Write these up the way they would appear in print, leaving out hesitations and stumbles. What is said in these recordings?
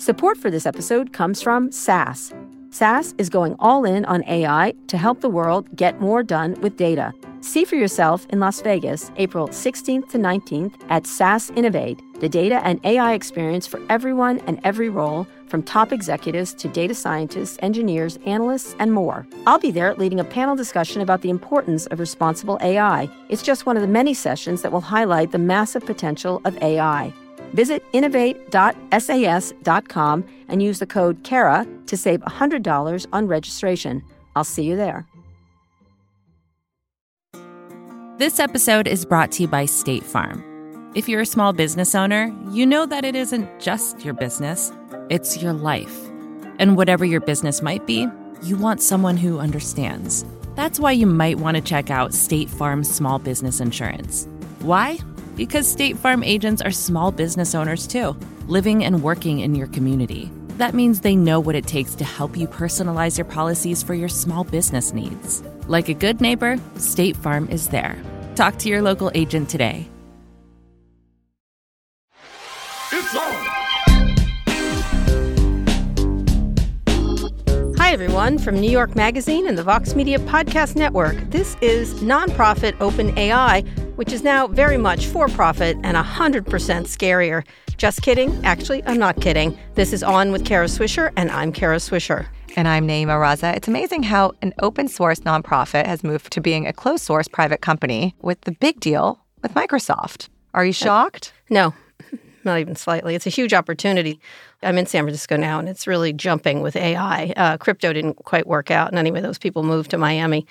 Support for this episode comes from SAS. SAS is going all in on AI to help the world get more done with data. See for yourself in Las Vegas, April 16th to 19th at SAS Innovate, the data and AI experience for everyone and every role, from top executives to data scientists, engineers, analysts, and more. I'll be there leading a panel discussion about the importance of responsible AI. It's just one of the many sessions that will highlight the massive potential of AI. Visit innovate.sas.com and use the code CARA to save $100 on registration. I'll see you there. This episode is brought to you by State Farm. If you're a small business owner, you know that it isn't just your business, it's your life. And whatever your business might be, you want someone who understands. That's why you might want to check out State Farm Small Business Insurance. Why? Because State Farm agents are small business owners too, living and working in your community. That means they know what it takes to help you personalize your policies for your small business needs. Like a good neighbor, State Farm is there. Talk to your local agent today. It's on! Hi, everyone, from New York Magazine and the Vox Media Podcast Network. This is nonprofit OpenAI, which is now very much for-profit and 100% scarier. Just kidding. Actually, I'm not kidding. This is On with Kara Swisher, and I'm Kara Swisher. And I'm Naeema Raza. It's amazing how an open source nonprofit has moved to being a closed source private company with the big deal with Microsoft. Are you shocked? No, not even slightly. It's a huge opportunity. I'm in San Francisco now, and it's really jumping with AI. Crypto didn't quite work out, and anyway, those people moved to Miami.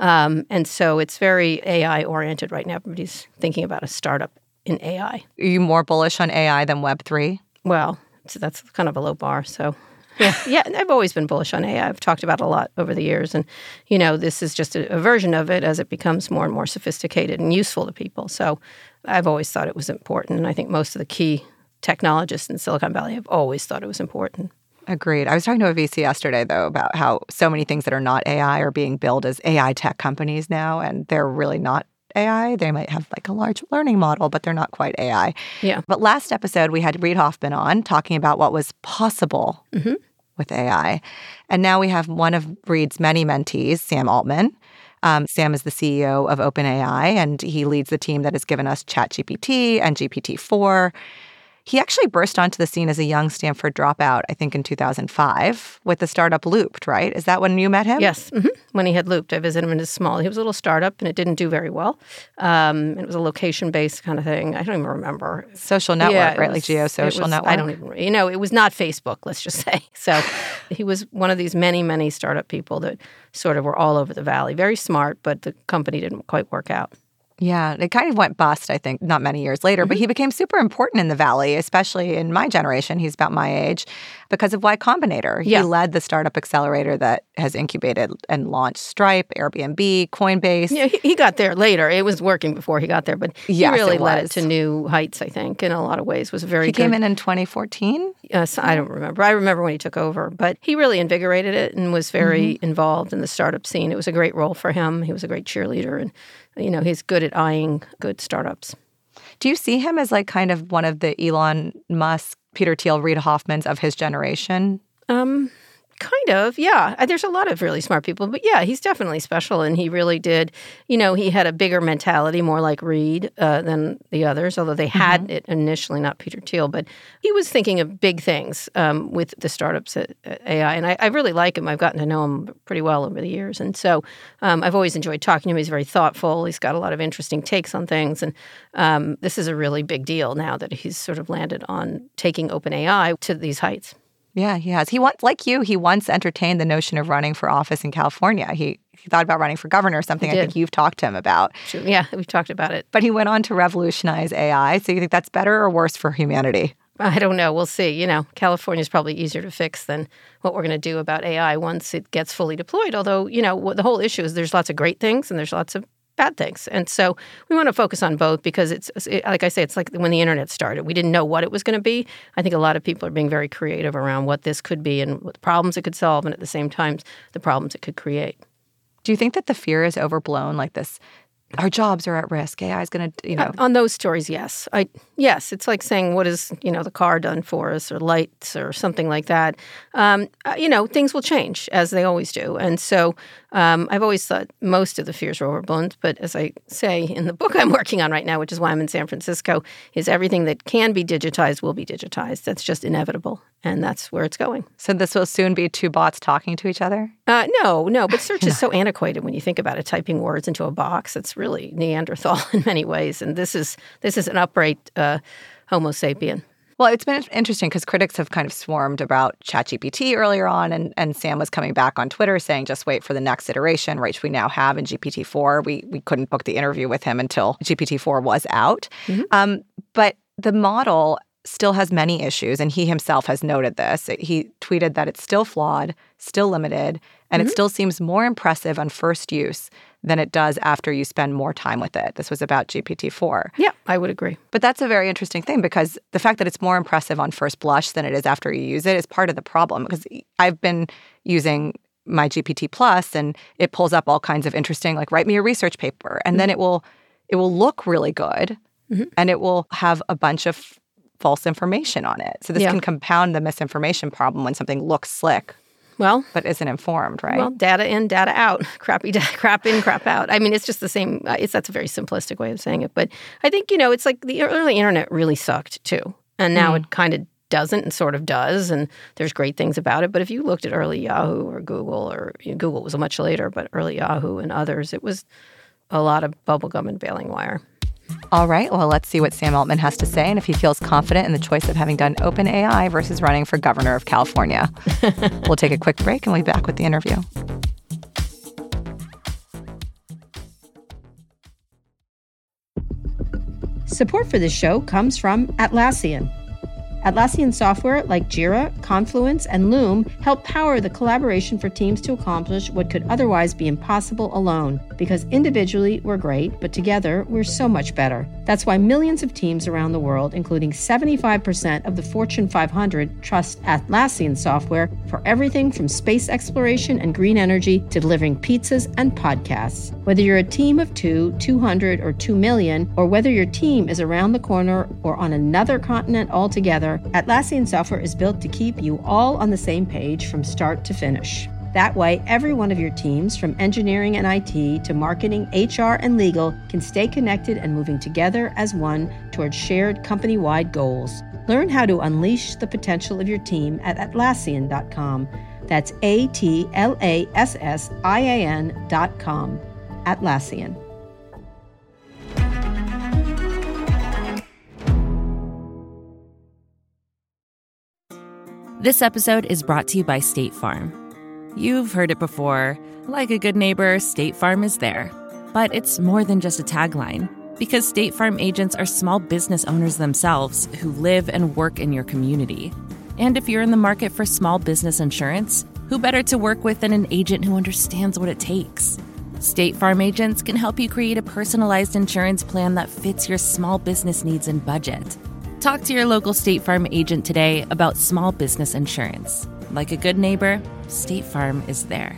And so it's very AI-oriented right now. Everybody's thinking about a startup in AI. Are you more bullish on AI than Web3? Well, that's kind of a low bar, so... Yeah, I've always been bullish on AI. I've talked about it a lot over the years. And, you know, this is just a version of it as it becomes more and more sophisticated and useful to people. So I've always thought it was important. And I think most of the key technologists in Silicon Valley have always thought it was important. Agreed. I was talking to a VC yesterday, though, about how so many things that are not AI are being billed as AI tech companies now, and they're really not AI. They might have like a large learning model, but they're not quite AI. Yeah. But last episode, we had Reid Hoffman on talking about what was possible with AI. And now we have one of Reid's many mentees, Sam Altman. Sam is the CEO of OpenAI, and he leads the team that has given us ChatGPT and GPT-4. He actually burst onto the scene as a young Stanford dropout, I think in 2005, with the startup Looped, right? Is that when you met him? Yes. When he had Looped, I visited him in his small. He was a little startup, and it didn't do very well. It was a location-based kind of thing. I don't even remember. Social network, right? Like geosocial network? I don't even, it was not Facebook, let's just say. So he was one of these many, many startup people that sort of were all over the valley. Very smart, but the company didn't quite work out. Yeah, it kind of went bust, I think, not many years later. But he became super important in the Valley, especially in my generation. He's about my age, because of Y Combinator. He led the startup accelerator that has incubated and launched Stripe, Airbnb, Coinbase. Yeah, he got there later. It was working before he got there, but he really led it to new heights, I think, in a lot of ways. Was very good. He came in 2014? Yes, I don't remember. I remember when he took over, but he really invigorated it and was very involved in the startup scene. It was a great role for him. He was a great cheerleader, and he's good at eyeing good startups. Do you see him as like kind of one of the Elon Musk, Peter Thiel, Reid Hoffmans of his generation? Kind of, yeah. There's a lot of really smart people, but yeah, he's definitely special, and he really did. He had a bigger mentality, more like Reid than the others, although they had it initially, not Peter Thiel, but he was thinking of big things with the startups at AI, and I really like him. I've gotten to know him pretty well over the years, and so I've always enjoyed talking to him. He's very thoughtful. He's got a lot of interesting takes on things, and this is a really big deal now that he's sort of landed on taking OpenAI to these heights. Yeah, he has. He once entertained the notion of running for office in California. He thought about running for governor, something I think you've talked to him about. True. Yeah, we've talked about it. But he went on to revolutionize AI. So you think that's better or worse for humanity? I don't know. We'll see. California is probably easier to fix than what we're going to do about AI once it gets fully deployed. Although, the whole issue is there's lots of great things and there's lots of bad things. And so we want to focus on both because like I say, it's like when the internet started. We didn't know what it was going to be. I think a lot of people are being very creative around what this could be and what the problems it could solve, and at the same time, the problems it could create. Do you think that the fear is overblown, like this our jobs are at risk. AI is going to, On those stories, yes. Yes, it's like saying, what has, the car done for us, or lights or something like that. Things will change, as they always do. And so I've always thought most of the fears were overblown. But as I say in the book I'm working on right now, which is why I'm in San Francisco, is everything that can be digitized will be digitized. That's just inevitable. And that's where it's going. So this will soon be two bots talking to each other? No. But search is so antiquated when you think about it. Typing words into a box, it's really Neanderthal in many ways. And this is an upright Homo sapien. Well, it's been interesting because critics have kind of swarmed about ChatGPT earlier on, and Sam was coming back on Twitter saying, just wait for the next iteration, which we now have in GPT-4. We couldn't book the interview with him until GPT-4 was out. Mm-hmm. But the model still has many issues, and he himself has noted this. He tweeted that it's still flawed, still limited, and it still seems more impressive on first use than it does after you spend more time with it. This was about GPT-4. Yeah, I would agree. But that's a very interesting thing, because the fact that it's more impressive on first blush than it is after you use it is part of the problem. Because I've been using my GPT Plus, and it pulls up all kinds of interesting, like, write me a research paper. And then it will look really good, and it will have a bunch of false information on it. So this can compound the misinformation problem when something looks slick. Well, but isn't informed, right? Well, data in, data out. Crappy data, crap in, crap out. I mean, it's just the same. That's a very simplistic way of saying it. But I think, it's like the early internet really sucked too. And now it kind of doesn't and sort of does. And there's great things about it. But if you looked at early Yahoo or Google, or Google was much later, but early Yahoo and others, it was a lot of bubblegum and baling wire. All right, well, let's see what Sam Altman has to say and if he feels confident in the choice of having done OpenAI versus running for governor of California. We'll take a quick break and we'll be back with the interview. Support for this show comes from Atlassian. Atlassian software like Jira, Confluence, and Loom help power the collaboration for teams to accomplish what could otherwise be impossible alone. Because individually, we're great, but together, we're so much better. That's why millions of teams around the world, including 75% of the Fortune 500, trust Atlassian software for everything from space exploration and green energy to delivering pizzas and podcasts. Whether you're a team of 2, 200, or 2 million, or whether your team is around the corner or on another continent altogether, Atlassian software is built to keep you all on the same page from start to finish. That way, every one of your teams, from engineering and IT to marketing, HR, and legal, can stay connected and moving together as one towards shared company-wide goals. Learn how to unleash the potential of your team at Atlassian.com. That's Atlassian.com. Atlassian. This episode is brought to you by State Farm. You've heard it before. Like a good neighbor, State Farm is there. But it's more than just a tagline, because State Farm agents are small business owners themselves who live and work in your community. And if you're in the market for small business insurance, who better to work with than an agent who understands what it takes? State Farm agents can help you create a personalized insurance plan that fits your small business needs and budget. Talk to your local State Farm agent today about small business insurance. Like a good neighbor, State Farm is there.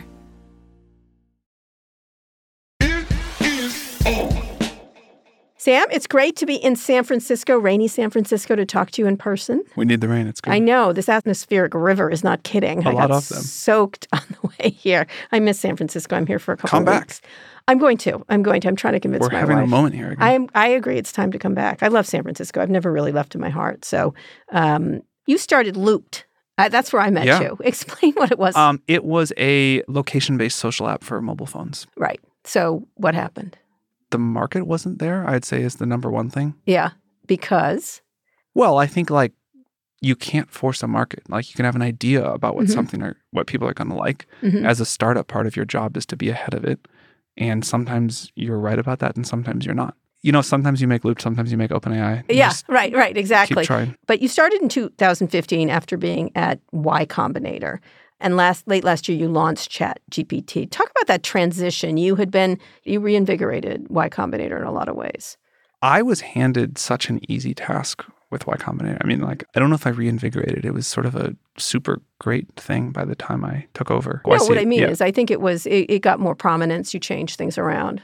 Sam, it's great to be in San Francisco, rainy San Francisco, to talk to you in person. We need the rain. It's good. I know. This atmospheric river is not kidding. A lot of them. Soaked on the way here. I miss San Francisco. I'm here for a couple of weeks. Come back. I'm going to. I'm trying to convince my wife. We're having a moment here again. I agree. It's time to come back. I love San Francisco. I've never really left in my heart. So you started Looped. That's where I met you. Explain what it was. It was a location-based social app for mobile phones. Right. So what happened? The market wasn't there, I'd say, is the number one thing. Yeah. Because? Well, I think, you can't force a market. You can have an idea about what something or what people are going to like. As a startup, part of your job is to be ahead of it. And sometimes you're right about that, and sometimes you're not. Sometimes you make Loop, sometimes you make OpenAI. Yeah, right, exactly. Keep trying. But you started in 2015 after being at Y Combinator. And late last year, you launched ChatGPT. Talk about that transition. You reinvigorated Y Combinator in a lot of ways. I was handed such an easy task with Y Combinator. I mean, I don't know if I reinvigorated. It was sort of a super great thing by the time I took over. No, what I mean is I think it got more prominence. You changed things around.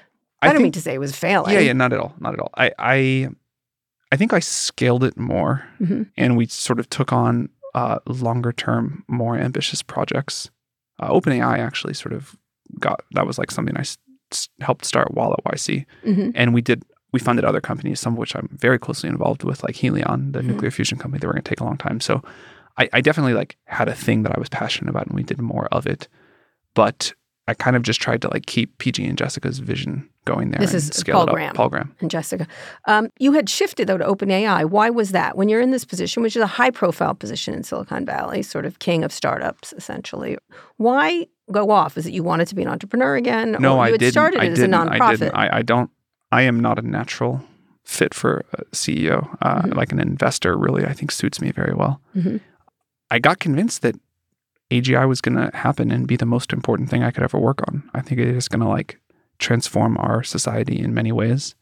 I don't mean to say it was failing. Yeah, not at all. Not at all. I think I scaled it more, and we sort of took on longer term, more ambitious projects. OpenAI actually sort of that was like something I helped start while at YC. And we funded other companies, some of which I'm very closely involved with, like Helion, the nuclear fusion company that were going to take a long time. So I definitely like had a thing that I was passionate about, and we did more of it. But I kind of just tried to like keep PG and Jessica's vision going there. This is Paul Graham. Paul Graham and Jessica. You had shifted though to OpenAI. Why was that? When you're in this position, which is a high-profile position in Silicon Valley, sort of king of startups, essentially, why go off? Is it you wanted to be an entrepreneur again? No, or I you had didn't. started it as a nonprofit. I don't. I am not a natural fit for a CEO. Like an investor, really, I think suits me very well. I got convinced that AGI was going to happen and be the most important thing I could ever work on. I think it is going to like transform our society in many ways.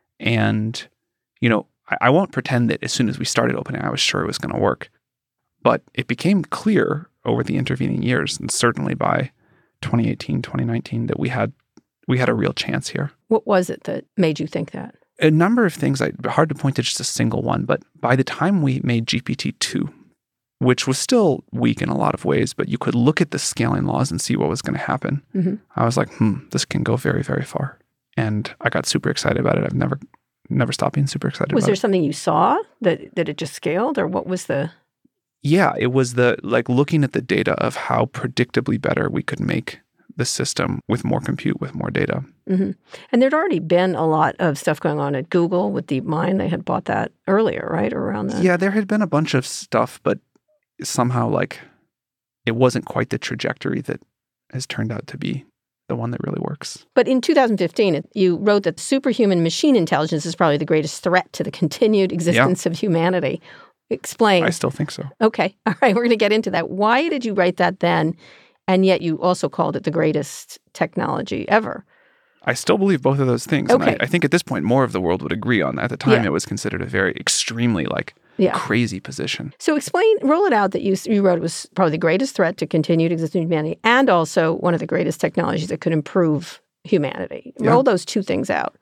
And, you know, I won't pretend that as soon as we started OpenAI, I was sure it was going to work. But it became clear over the intervening years, and certainly by 2018, 2019, that we had a real chance here. What was it that made you think that? A number of things. Hard to point to just a single one, but by the time we made GPT-2, which was still weak in a lot of ways, but you could look at the scaling laws and see what was going to happen. I was like, this can go very, very far. And I got super excited about it. I've never stopped being super excited about it. Was there something you saw that it just scaled, or what was the... Yeah, it was looking at the data of how predictably better we could make the system with more compute, with more data. And there'd already been a lot of stuff going on at Google with DeepMind. They had bought that earlier, right? Around that. Yeah, there had been a bunch of stuff, but somehow like it wasn't quite the trajectory that has turned out to be the one that really works. But in 2015, you wrote that superhuman machine intelligence is probably the greatest threat to the continued existence of humanity. Explain. I still think so. Okay. All right. We're going to get into that. Why did you write that then? And yet you also called it the greatest technology ever. I still believe both of those things. Okay. And I think at this point, more of the world would agree on that. At the time, it was considered a very extremely crazy position. So roll it out that you wrote was probably the greatest threat to continued existence of humanity and also one of the greatest technologies that could improve humanity. Roll those two things out.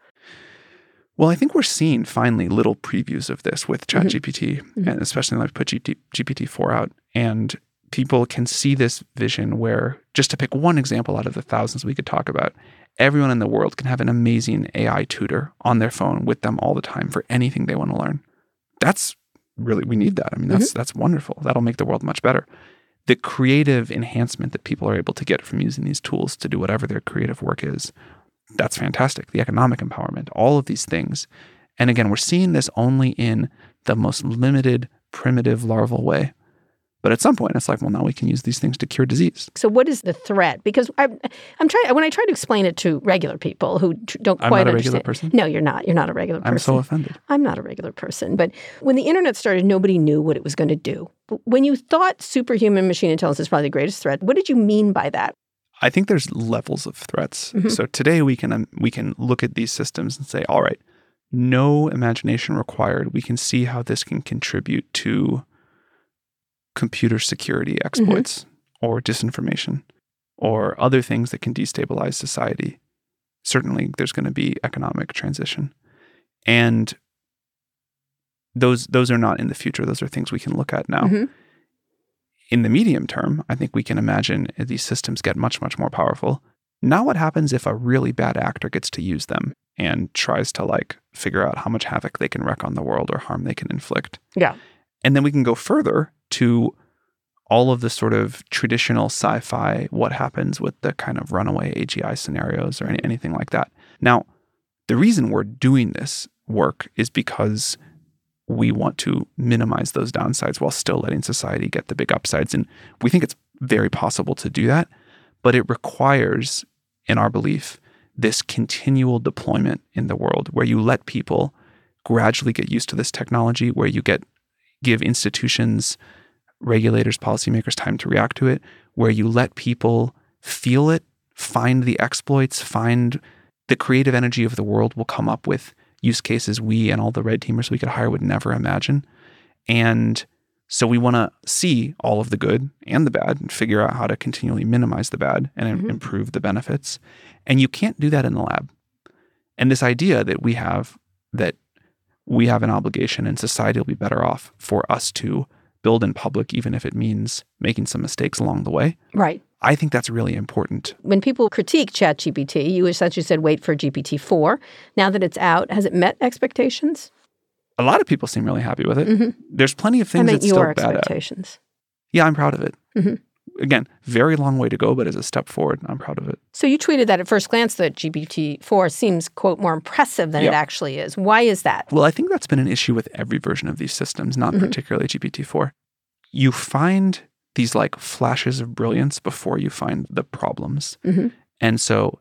Well, I think we're seeing finally little previews of this with ChatGPT, and especially when I put GPT-4 out. And people can see this vision where, just to pick one example out of the thousands we could talk about, everyone in the world can have an amazing AI tutor on their phone with them all the time for anything they want to learn. That's really, we need that. I mean, that's wonderful. That'll make the world much better. The creative enhancement that people are able to get from using these tools to do whatever their creative work is, that's fantastic. The economic empowerment, all of these things. And again, we're seeing this only in the most limited, primitive, larval way. But at some point, it's like, well, now we can use these things to cure disease. So what is the threat? Because I'm trying, when I try to explain it to regular people who don't quite understand. I'm not a regular person? No, you're not. You're not a regular person. I'm so offended. I'm not a regular person. But when the internet started, nobody knew what it was going to do. When you thought superhuman machine intelligence is probably the greatest threat, what did you mean by that? I think there's levels of threats. So today we can look at these systems and say, all right, no imagination required. We can see how this can contribute to computer security exploits or disinformation or other things that can destabilize society. Certainly, there's going to be economic transition. And those are not in the future. Those are things we can look at now. In the medium term, I think we can imagine these systems get much, much more powerful. Now what happens if a really bad actor gets to use them and tries to figure out how much havoc they can wreak on the world or harm they can inflict? Yeah. And then we can go further to all of the sort of traditional sci-fi, what happens with the kind of runaway AGI scenarios or anything like that. Now, the reason we're doing this work is because we want to minimize those downsides while still letting society get the big upsides. And we think it's very possible to do that, but it requires, in our belief, this continual deployment in the world where you let people gradually get used to this technology, where you give institutions, regulators, policymakers time to react to it, where you let people feel it, find the exploits, find the creative energy of the world will come up with use cases we and all the red teamers we could hire would never imagine. And so we want to see all of the good and the bad and figure out how to continually minimize the bad and improve the benefits. And you can't do that in the lab. And this idea that we have an obligation and society will be better off for us to build in public, even if it means making some mistakes along the way. Right. I think that's really important. When people critique ChatGPT, you essentially said wait for GPT-4. Now that it's out, has it met expectations? A lot of people seem really happy with it. There's plenty of things it's still bad at. Your expectations. Yeah, I'm proud of it. Again, very long way to go, but as a step forward, I'm proud of it. So you tweeted that at first glance that GPT-4 seems, quote, more impressive than it actually is. Why is that? Well, I think that's been an issue with every version of these systems, not particularly GPT-4. You find these like flashes of brilliance before you find the problems. And so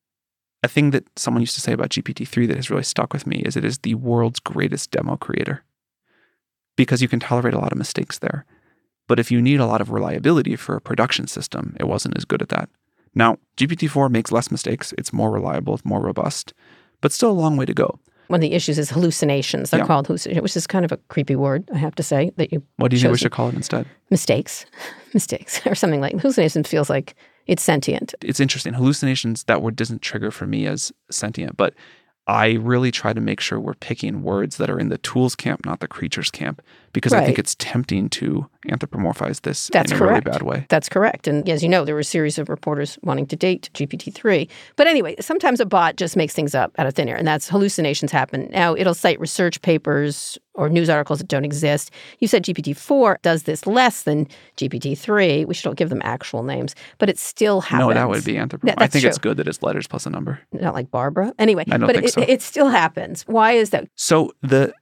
a thing that someone used to say about GPT-3 that has really stuck with me is it is the world's greatest demo creator because you can tolerate a lot of mistakes there. But if you need a lot of reliability for a production system, it wasn't as good at that. Now, GPT-4 makes less mistakes. It's more reliable, it's more robust, but still a long way to go. One of the issues is hallucinations. They're called hallucinations, which is kind of a creepy word, I have to say. What do you think we should call it instead? Mistakes, or something like hallucination feels like it's sentient. It's interesting. Hallucinations, that word doesn't trigger for me as sentient, but I really try to make sure we're picking words that are in the tools camp, not the creatures camp, because I think it's tempting to anthropomorphize this in a really bad way. That's correct. And as you know, there were a series of reporters wanting to date GPT-3. But anyway, sometimes a bot just makes things up out of thin air, and that's hallucinations happen. Now, it'll cite research papers or news articles that don't exist. You said GPT-4 does this less than GPT-3. We should give them actual names, but it still happens. No, that would be anthropomorphic. I think it's good that it's letters plus a number. Not like Barbara. Anyway, I don't think so. It still happens. Why is that? So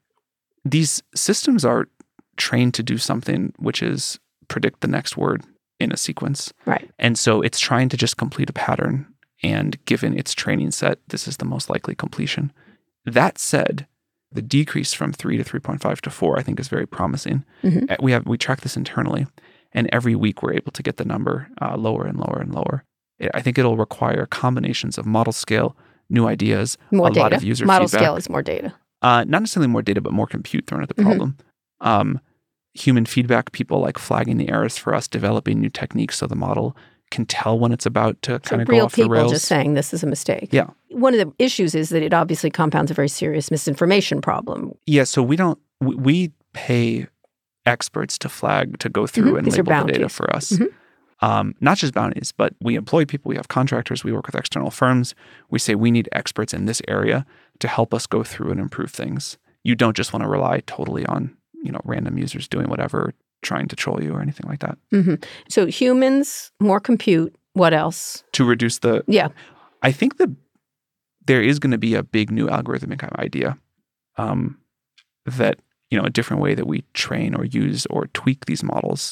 these systems are trained to do something, which is predict the next word in a sequence. Right. And so it's trying to just complete a pattern, and given its training set, this is the most likely completion. That said, the decrease from 3 to 3.5 to 4, I think, is very promising. We track this internally, and every week we're able to get the number lower and lower and lower. I think it'll require combinations of model scale, new ideas, more data. Lot of user model feedback. Scale is more data. Not necessarily more data, but more compute thrown at the problem. Human feedback, people like flagging the errors for us, developing new techniques so the model can tell when it's about to kind of go off the rails. Real people just saying this is a mistake. Yeah. One of the issues is that it obviously compounds a very serious misinformation problem. Yeah, so we pay experts to flag, to go through and label the data for us. Not just bounties, but we employ people, we have contractors, we work with external firms. We say we need experts in this area to help us go through and improve things. You don't just want to rely totally on, random users doing whatever, trying to troll you or anything like that. So humans, more compute, what else? To reduce the... Yeah. I think that there is going to be a big new algorithmic idea that, a different way that we train or use or tweak these models,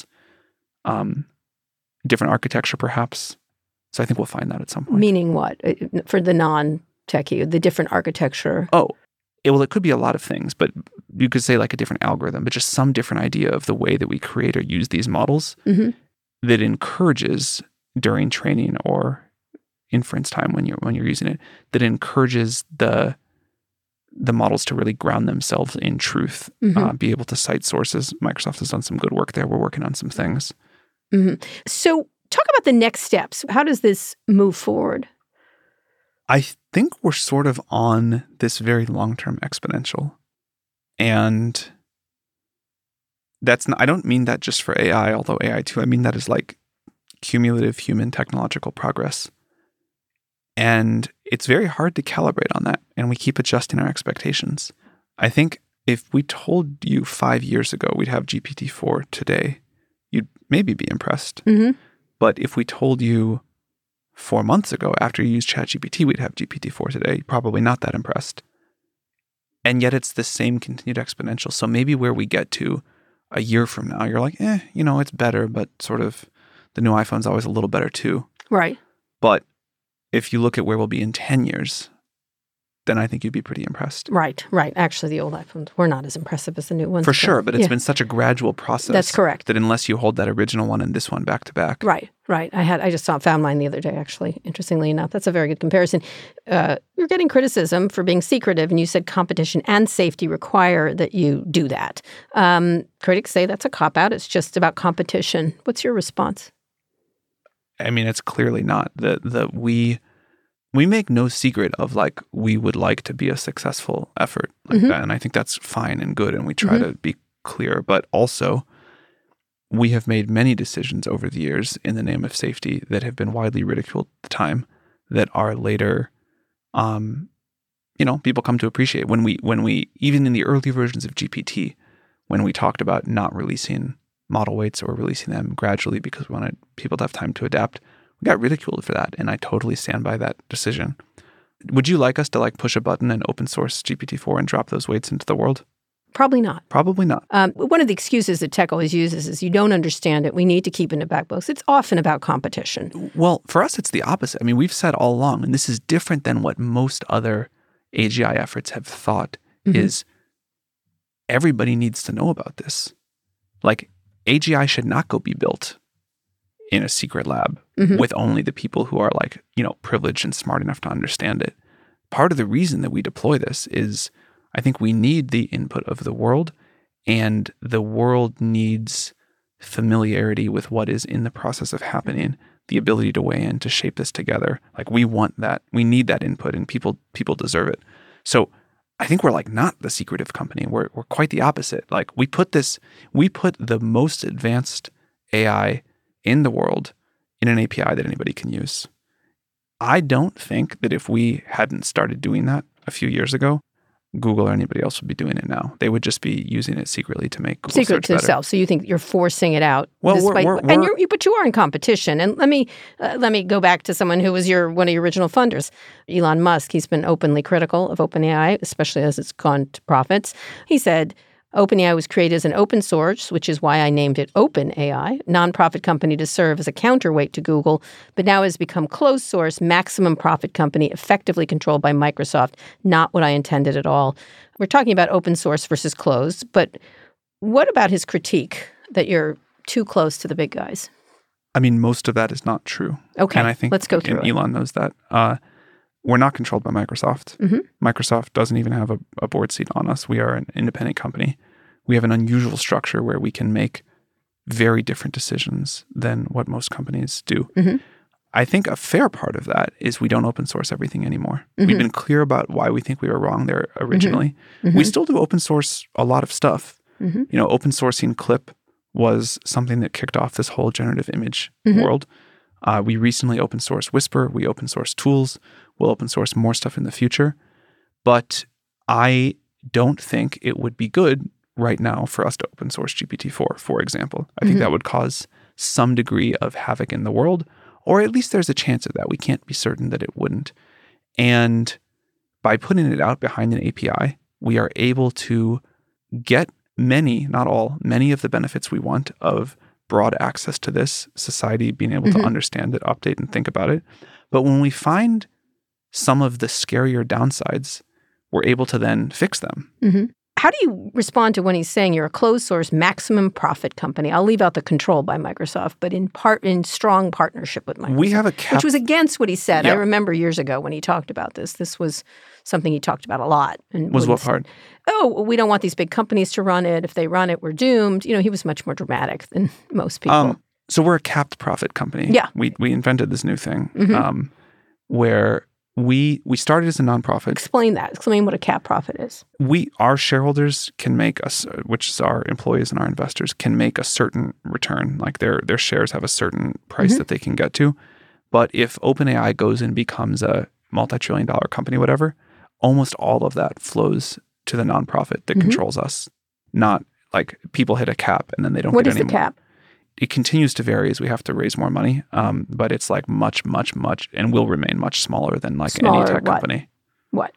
different architecture perhaps. So I think we'll find that at some point. Meaning what? For the non-techie, the different architecture? Oh, it could be a lot of things, but you could say like a different algorithm, but just some different idea of the way that we create or use these models that encourages during training or inference time when you're using it, that encourages the models to really ground themselves in truth, be able to cite sources. Microsoft has done some good work there. We're working on some things. So talk about the next steps. How does this move forward? I think we're sort of on this very long-term exponential. And I don't mean that just for AI, although AI too. I mean that as like cumulative human technological progress. And it's very hard to calibrate on that. And we keep adjusting our expectations. I think if we told you 5 years ago we'd have GPT-4 today, you'd maybe be impressed. But if we told you 4 months ago, after you used ChatGPT, we'd have GPT-4 today, probably not that impressed. And yet it's the same continued exponential. So maybe where we get to a year from now, you're like, it's better, but sort of the new iPhone's always a little better too. Right. But if you look at where we'll be in 10 years, then I think you'd be pretty impressed. Right. Actually, the old iPhones were not as impressive as the new ones. For sure, but it's been such a gradual process. That's correct. That unless you hold that original one and this one back to back. Right. I just found mine the other day, actually, interestingly enough. That's a very good comparison. You're getting criticism for being secretive, and you said competition and safety require that you do that. Critics say that's a cop-out. It's just about competition. What's your response? I mean, it's clearly not. When we make no secret of like we would like to be a successful effort like that, and I think that's fine and good, and we try to be clear. But also, we have made many decisions over the years in the name of safety that have been widely ridiculed at the time, that are later, people come to appreciate. When we even in the early versions of GPT, when we talked about not releasing model weights or releasing them gradually because we wanted people to have time to adapt, we got ridiculed for that, and I totally stand by that decision. Would you like us to like push a button and open source GPT-4 and drop those weights into the world? Probably not. Probably not. One of the excuses that tech always uses is you don't understand it. We need to keep in the back books. It's often about competition. Well, for us, it's the opposite. I mean, we've said all along, and this is different than what most other AGI efforts have thought, is everybody needs to know about this. Like, AGI should not go be built in a secret lab with only the people who are like, privileged and smart enough to understand it. Part of the reason that we deploy this is I think we need the input of the world, and the world needs familiarity with what is in the process of happening, the ability to weigh in, to shape this together. Like, we want that. We need that input, and people deserve it. So I think we're like not the secretive company. We're quite the opposite. Like, we put the most advanced AI in the world in an API that anybody can use. I don't think that if we hadn't started doing that a few years ago, Google or anybody else would be doing it now. They would just be using it secretly to make Google secret search to better. themselves. So you think you're forcing it out? Well, but you are in competition. And let me go back to someone who was one of your original funders, Elon Musk. He's been openly critical of OpenAI, especially as it's gone to profits. He said, OpenAI was created as an open source, which is why I named it OpenAI, nonprofit company to serve as a counterweight to Google, but now has become closed source, maximum profit company, effectively controlled by Microsoft. Not what I intended at all. We're talking about open source versus closed, but what about his critique that you're too close to the big guys? I mean, most of that is not true. Okay, and I think let's go through it. Elon knows that. We're not controlled by Microsoft. Microsoft doesn't even have a board seat on us. We are an independent company. We have an unusual structure where we can make very different decisions than what most companies do. I think a fair part of that is we don't open source everything anymore. We've been clear about why we think we were wrong there originally. We still do open source a lot of stuff. Open sourcing Clip was something that kicked off this whole generative image world. We recently open sourced Whisper. We open source tools. We'll open source more stuff in the future. But I don't think it would be good right now for us to open source GPT-4, for example. I think that would cause some degree of havoc in the world, or at least there's a chance of that. We can't be certain that it wouldn't. And by putting it out behind an API, we are able to get many, not all, many of the benefits we want of broad access to this, society being able to understand it, update, and think about it. But when we find some of the scarier downsides, we're able to then fix them. How do you respond to when he's saying you're a closed source maximum profit company? I'll leave out the control by Microsoft, but in strong partnership with Microsoft. We have a which was against what he said. Yeah. I remember years ago when he talked about this. This was something he talked about a lot. And Was what part? Oh, we don't want these big companies to run it. If they run it, we're doomed. He was much more dramatic than most people. So we're a capped profit company. Yeah. We invented this new thing where we started as a nonprofit. Explain that. Explain what a cap profit is. Our shareholders can make us, which is our employees and our investors, can make a certain return. Like their shares have a certain price that they can get to. But if OpenAI goes and becomes a multi-trillion-dollar company, whatever, almost all of that flows to the nonprofit that controls us. Not like people hit a cap and then they don't get any more. What is the cap? It continues to vary as we have to raise more money, but it's like much, and will remain much smaller than like any tech company. What?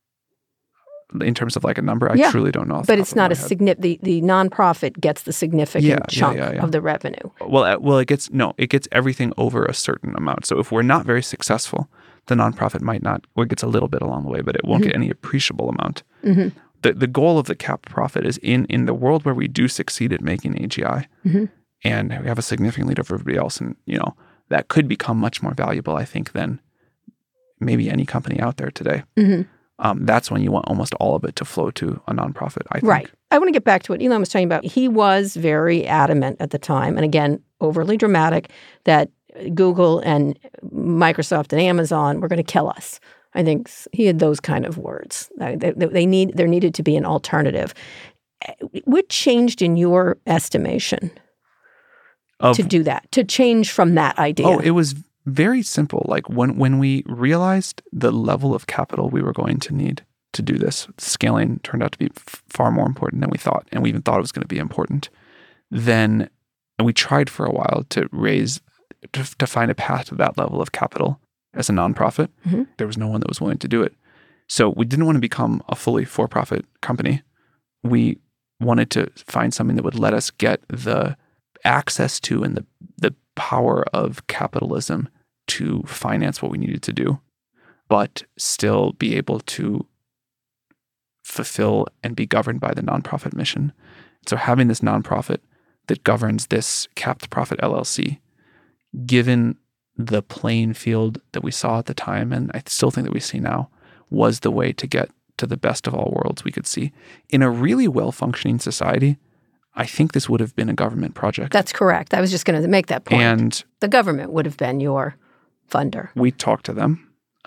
In terms of like a number, I truly don't know. But it's not a significant. The nonprofit gets the significant chunk of the revenue. Well, it gets everything over a certain amount. So if we're not very successful, the nonprofit might not, or it gets a little bit along the way, but it won't get any appreciable amount. The goal of the capped profit is in the world where we do succeed at making AGI. And we have a significant lead over everybody else. And, that could become much more valuable, I think, than maybe any company out there today. That's when you want almost all of it to flow to a nonprofit, I think. Right. I want to get back to what Elon was talking about. He was very adamant at the time, and again, overly dramatic, that Google and Microsoft and Amazon were going to kill us. I think he had those kind of words. There needed to be an alternative. What changed in your estimation to do that, to change from that idea? Oh, it was very simple. Like when we realized the level of capital we were going to need to do this, scaling turned out to be far more important than we thought, and we even thought it was going to be important. Then we tried for a while to find a path to that level of capital as a nonprofit. Mm-hmm. There was no one that was willing to do it. So we didn't want to become a fully for-profit company. We wanted to find something that would let us get the access to and the power of capitalism to finance what we needed to do, but still be able to fulfill and be governed by the nonprofit mission. So having this nonprofit that governs this capped profit LLC, given the playing field that we saw at the time, and I still think that we see now, was the way to get to the best of all worlds we could see. In a really well-functioning society, I think this would have been a government project. That's correct. I was just going to make that point. And the government would have been your funder. We talked to them.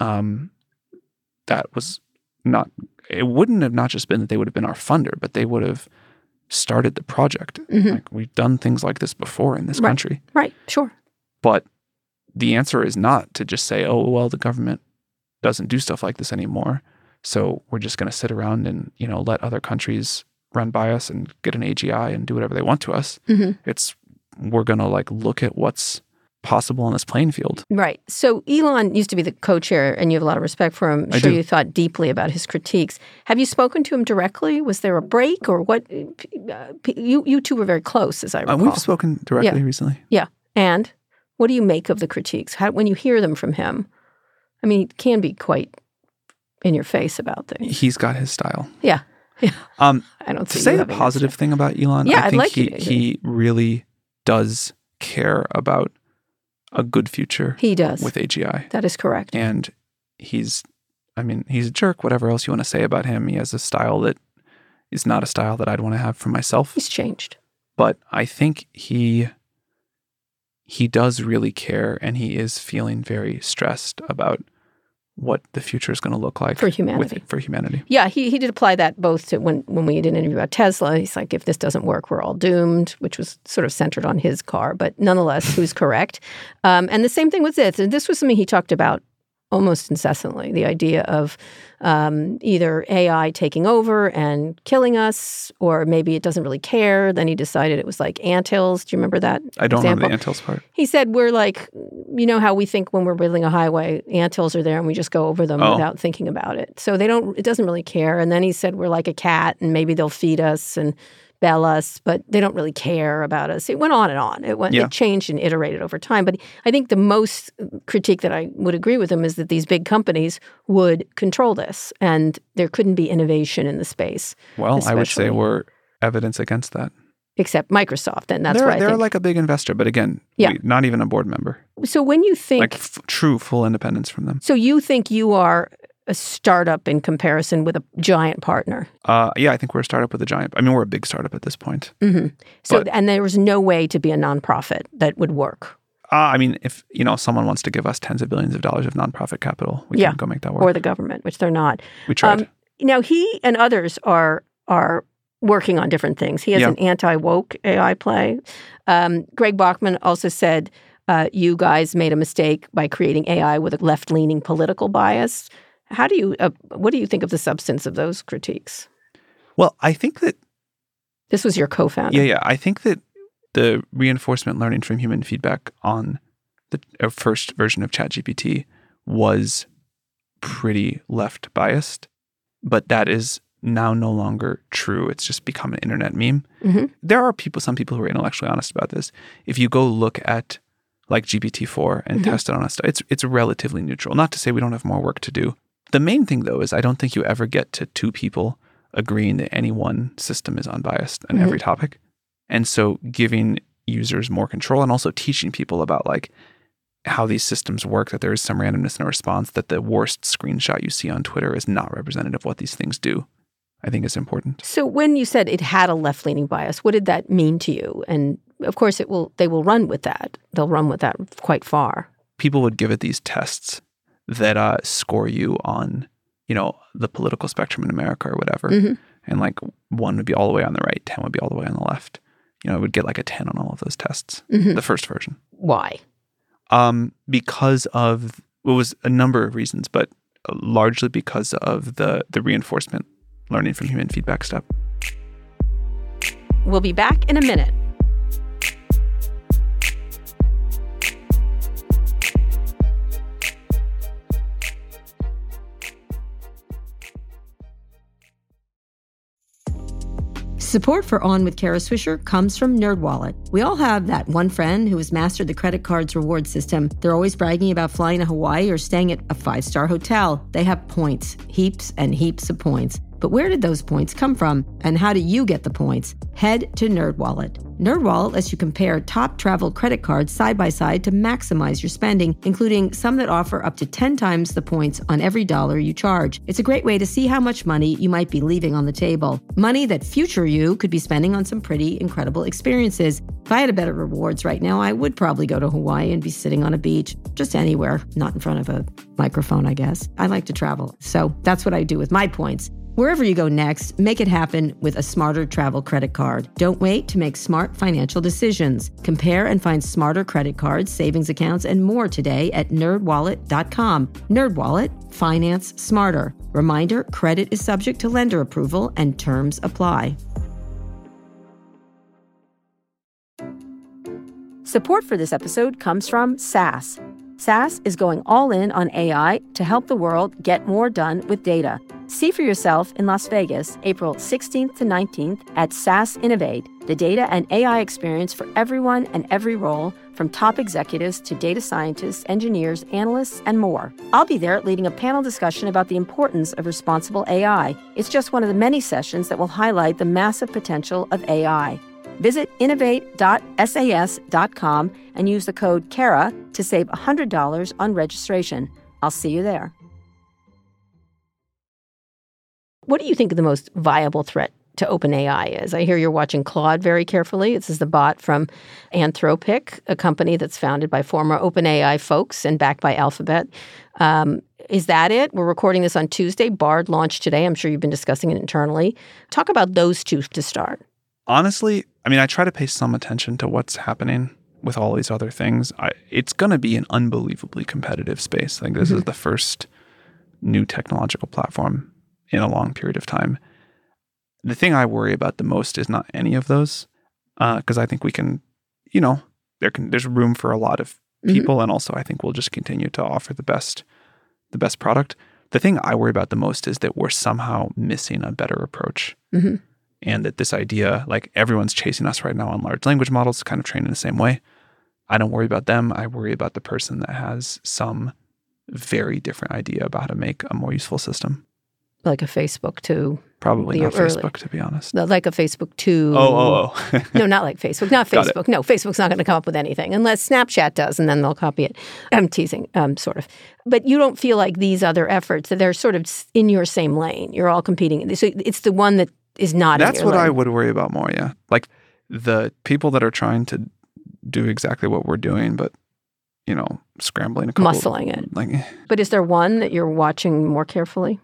That was not... It wouldn't have not just been that they would have been our funder, but they would have started the project. Mm-hmm. Like, we've done things like this before in this country. Right, sure. But the answer is not to just say, oh, well, the government doesn't do stuff like this anymore, so we're just going to sit around and, let other countries run by us and get an AGI and do whatever they want to us. Mm-hmm. We're going to look at what's possible on this playing field. Right. So Elon used to be the co-chair, and you have a lot of respect for him. I'm sure you thought deeply about his critiques. Have you spoken to him directly? Was there a break, or what? You two were very close, as I recall. We've spoken directly recently. Yeah. And what do you make of the critiques? When you hear them from him? I mean, he can be quite in your face about things. He's got his style. Yeah. Yeah. I don't see to say a positive thing about Elon. Yeah, I think he really does care about a good future. He does with AGI. That is correct. And he's a jerk. Whatever else you want to say about him, he has a style that is not a style that I'd want to have for myself. He's changed, but I think he does really care, and he is feeling very stressed about what the future is going to look like for humanity. For humanity. Yeah, he did apply that both to when we did an interview about Tesla. He's like, if this doesn't work, we're all doomed, which was sort of centered on his car. But nonetheless, who's correct? And the same thing with this. And this was something he talked about almost incessantly, the idea of either AI taking over and killing us, or maybe it doesn't really care. Then he decided it was like anthills. Do you remember that I don't example? Remember the anthills part. He said we're like, how we think when we're building a highway, anthills are there and we just go over them without thinking about it. So it doesn't really care. And then he said we're like a cat and maybe they'll feed us and bell us, but they don't really care about us. It went on and on. It changed and iterated over time. But I think the most critique that I would agree with him is that these big companies would control this, and there couldn't be innovation in the space. Well, I would say we're evidence against that. Except Microsoft, and that's why they're like a big investor, but again, not even a board member. So when you think... true full independence from them. So you think you are a startup in comparison with a giant partner? Yeah, I think we're a startup with a giant. I mean, we're a big startup at this point. Mm-hmm. So, and there was no way to be a nonprofit that would work. I mean, if someone wants to give us tens of billions of dollars of nonprofit capital, we can go make that work. Or the government, which they're not. We tried. Now, he and others are working on different things. He has an anti-woke AI play. Greg Bachman also said you guys made a mistake by creating AI with a left-leaning political bias. How do you? What do you think of the substance of those critiques? Well, I think that this was your co-founder. Yeah. I think that the reinforcement learning from human feedback on the first version of ChatGPT was pretty left biased, but that is now no longer true. It's just become an internet meme. Mm-hmm. There are some people who are intellectually honest about this. If you go look at like GPT-4 and test it on us, it's relatively neutral. Not to say we don't have more work to do. The main thing, though, is I don't think you ever get to two people agreeing that any one system is unbiased on every topic. And so giving users more control and also teaching people about like how these systems work, that there is some randomness in a response, that the worst screenshot you see on Twitter is not representative of what these things do, I think is important. So when you said it had a left-leaning bias, what did that mean to you? And of course, they will run with that. They'll run with that quite far. People would give it these tests that score you on, the political spectrum in America or whatever. Mm-hmm. And like 1 would be all the way on the right, 10 would be all the way on the left. It would get like a 10 on all of those tests, the first version. Why? Because of, it was a number of reasons, but largely because of the reinforcement learning from human feedback step. We'll be back in a minute. Support for On with Kara Swisher comes from NerdWallet. We all have that one friend who has mastered the credit card's reward system. They're always bragging about flying to Hawaii or staying at a 5-star hotel. They have points, heaps and heaps of points. But where did those points come from? And how do you get the points? Head to NerdWallet. NerdWallet lets you compare top travel credit cards side by side to maximize your spending, including some that offer up to 10 times the points on every dollar you charge. It's a great way to see how much money you might be leaving on the table. Money that future you could be spending on some pretty incredible experiences. If I had a better rewards right now, I would probably go to Hawaii and be sitting on a beach, just anywhere, not in front of a microphone, I guess. I like to travel, so that's what I do with my points. Wherever you go next, make it happen with a smarter travel credit card. Don't wait to make smart financial decisions. Compare and find smarter credit cards, savings accounts, and more today at nerdwallet.com. NerdWallet, finance smarter. Reminder, credit is subject to lender approval and terms apply. Support for this episode comes from SAS. SAS is going all in on AI to help the world get more done with data. See for yourself in Las Vegas, April 16th to 19th at SAS Innovate, the data and AI experience for everyone and every role, from top executives to data scientists, engineers, analysts, and more. I'll be there leading a panel discussion about the importance of responsible AI. It's just one of the many sessions that will highlight the massive potential of AI. Visit innovate.sas.com and use the code KARA to save $100 on registration. I'll see you there. What do you think the most viable threat to OpenAI is? I hear you're watching Claude very carefully. This is the bot from Anthropic, a company that's founded by former OpenAI folks and backed by Alphabet. Is that it? We're recording this on Tuesday. Bard launched today. I'm sure you've been discussing it internally. Talk about those two to start. Honestly, I try to pay some attention to what's happening with all these other things. It's going to be an unbelievably competitive space. Like this is the first new technological platform in a long period of time. The thing I worry about the most is not any of those, because I think we can, there's room for a lot of people, and also I think we'll just continue to offer the best product. The thing I worry about the most is that we're somehow missing a better approach. And that this idea, like everyone's chasing us right now on large language models, kind of trained in the same way. I don't worry about them. I worry about the person that has some very different idea about how to make a more useful system. Like a Facebook too. Probably not Facebook, to be honest. Like a Facebook too. Oh. No, not like Facebook. Not Facebook. No, Facebook's not going to come up with anything unless Snapchat does, and then they'll copy it. I'm teasing, sort of. But you don't feel like these other efforts, that they're sort of in your same lane. You're all competing. So it's the one that is not in your lane. That's what I would worry about more, yeah. Like the people that are trying to do exactly what we're doing, but, scrambling a couple. Muscling it. But is there one that you're watching more carefully?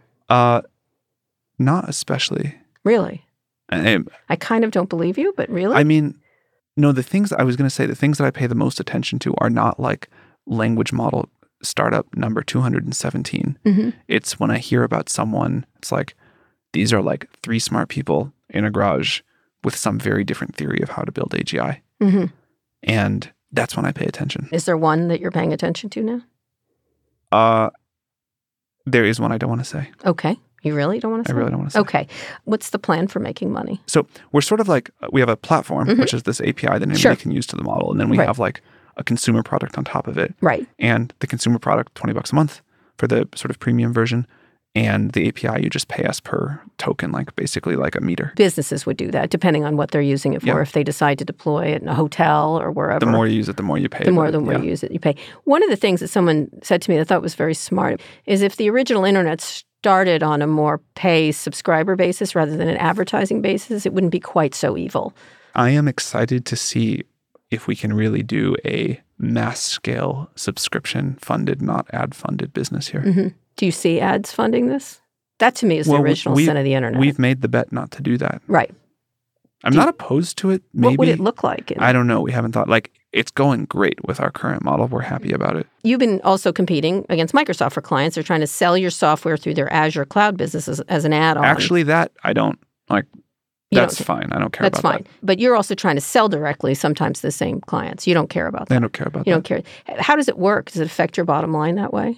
Not especially. Really? I kind of don't believe you, but really? No, the things that I pay the most attention to are not like language model startup number 217. It's when I hear about someone, it's like, these are like 3 smart people in a garage with some very different theory of how to build AGI. And that's when I pay attention. Is there one that you're paying attention to now? There is one I don't want to say. Okay. You really don't want to say? I really don't want to say. Okay. What's the plan for making money? So we're sort of like, we have a platform, which is this API that anybody can use to the model. And then we have like a consumer product on top of it. Right. And the consumer product, $20 a month for the sort of premium version. And the API, you just pay us per token, like basically like a meter. Businesses would do that, depending on what they're using it for. If they decide to deploy it in a hotel or wherever. The more you use it, the more you pay. The more you use it, you pay. One of the things that someone said to me that I thought was very smart is if the original internet started on a more pay subscriber basis rather than an advertising basis, it wouldn't be quite so evil. I am excited to see if we can really do a mass scale subscription funded, not ad funded business here. Mm-hmm. Do you see ads funding this? That to me is the original sin of the internet. We've made the bet not to do that. Right. I'm not opposed to it. Maybe. What would it look like? I don't know. We haven't thought. Like, it's going great with our current model. We're happy about it. You've been also competing against Microsoft for clients. They're trying to sell your software through their Azure cloud business as an add-on. Actually, that I don't like. That's fine. I don't care about that. That's fine. But you're also trying to sell directly sometimes to the same clients. You don't care about that. I don't care about that. You don't care. How does it work? Does it affect your bottom line that way?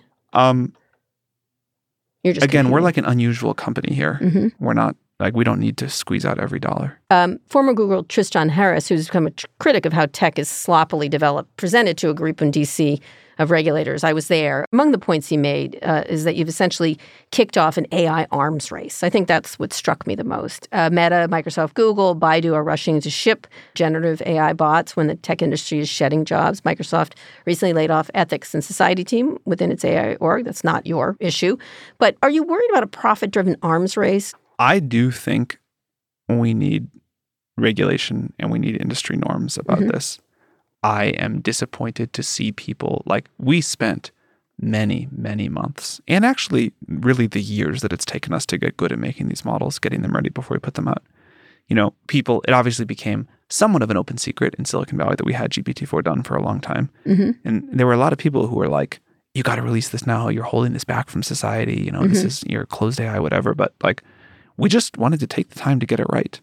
You're just again, we're like an unusual company here. Mm-hmm. We're not like, we don't need to squeeze out every dollar. Former Google Tristan Harris, who's become a critic of how tech is sloppily developed, presented to a group in D.C. of regulators. I was there. Among the points he made is that you've essentially kicked off an AI arms race. I think that's what struck me the most. Meta, Microsoft, Google, Baidu are rushing to ship generative AI bots when the tech industry is shedding jobs. Microsoft recently laid off ethics and society team within its AI org. That's not your issue. But are you worried about a profit-driven arms race? I do think we need regulation and we need industry norms about this. I am disappointed to see people like we spent many, many months and actually really the years that it's taken us to get good at making these models, getting them ready before we put them out. You know, it obviously became somewhat of an open secret in Silicon Valley that we had GPT-4 done for a long time. And there were a lot of people who were like, you got to release this now. You're holding this back from society. You know, this is your closed AI, whatever. But like, we just wanted to take the time to get it right.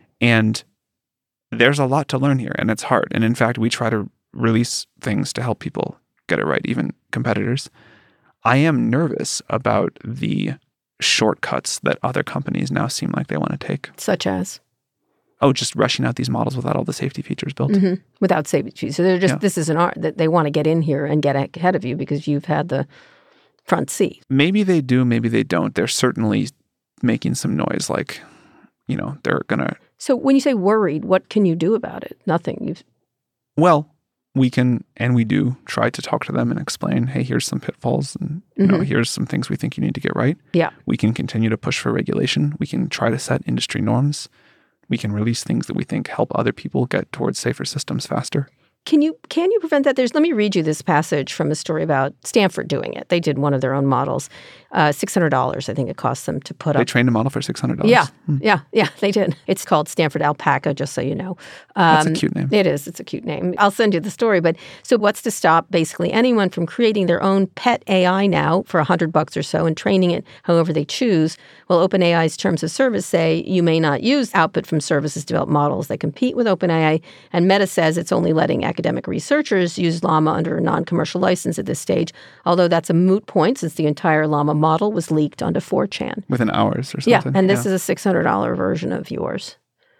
And there's a lot to learn here, and it's hard. And in fact, we try to release things to help people get it right, even competitors. I am nervous about the shortcuts that other companies now seem like they want to take. Such as? Oh, just rushing out these models without all the safety features built. Without safety features. So they're just, this is an art that they want to get in here and get ahead of you because you've had the front seat. Maybe they do, maybe they don't. They're certainly making some noise, like, you know, they're gonna. So when you say worried, what can you do about it? Nothing. Well, we can, and we do try to talk to them and explain, hey, here's some pitfalls and you know, here's some things we think you need to get right. Yeah. We can continue to push for regulation. We can try to set industry norms. We can release things that we think help other people get towards safer systems faster. Can you prevent that? Let me read you this passage from a story about Stanford doing it. They did one of their own models. $600, I think it cost them to put up. They trained a model for $600? Yeah, they did. It's called Stanford Alpaca, just so you know. That's a cute name. It is. It's a cute name. I'll send you the story. But so what's to stop basically anyone from creating their own pet AI now for $100 or so and training it however they choose? Well, OpenAI's terms of service say you may not use output from services to develop models that compete with OpenAI. And Meta says it's only letting academic researchers use Llama under a non-commercial license at this stage, although that's a moot point since the entire Llama model was leaked onto 4chan. Within hours or something. Yeah, and this is a $600 version of yours.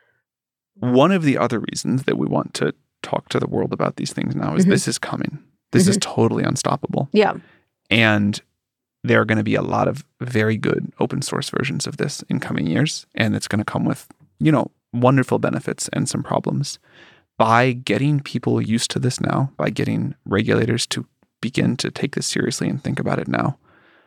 One of the other reasons that we want to talk to the world about these things now is this is coming. This is totally unstoppable. Yeah. And there are going to be a lot of very good open source versions of this in coming years, and it's going to come with, you know, wonderful benefits and some problems. By getting people used to this now, by getting regulators to begin to take this seriously and think about it now,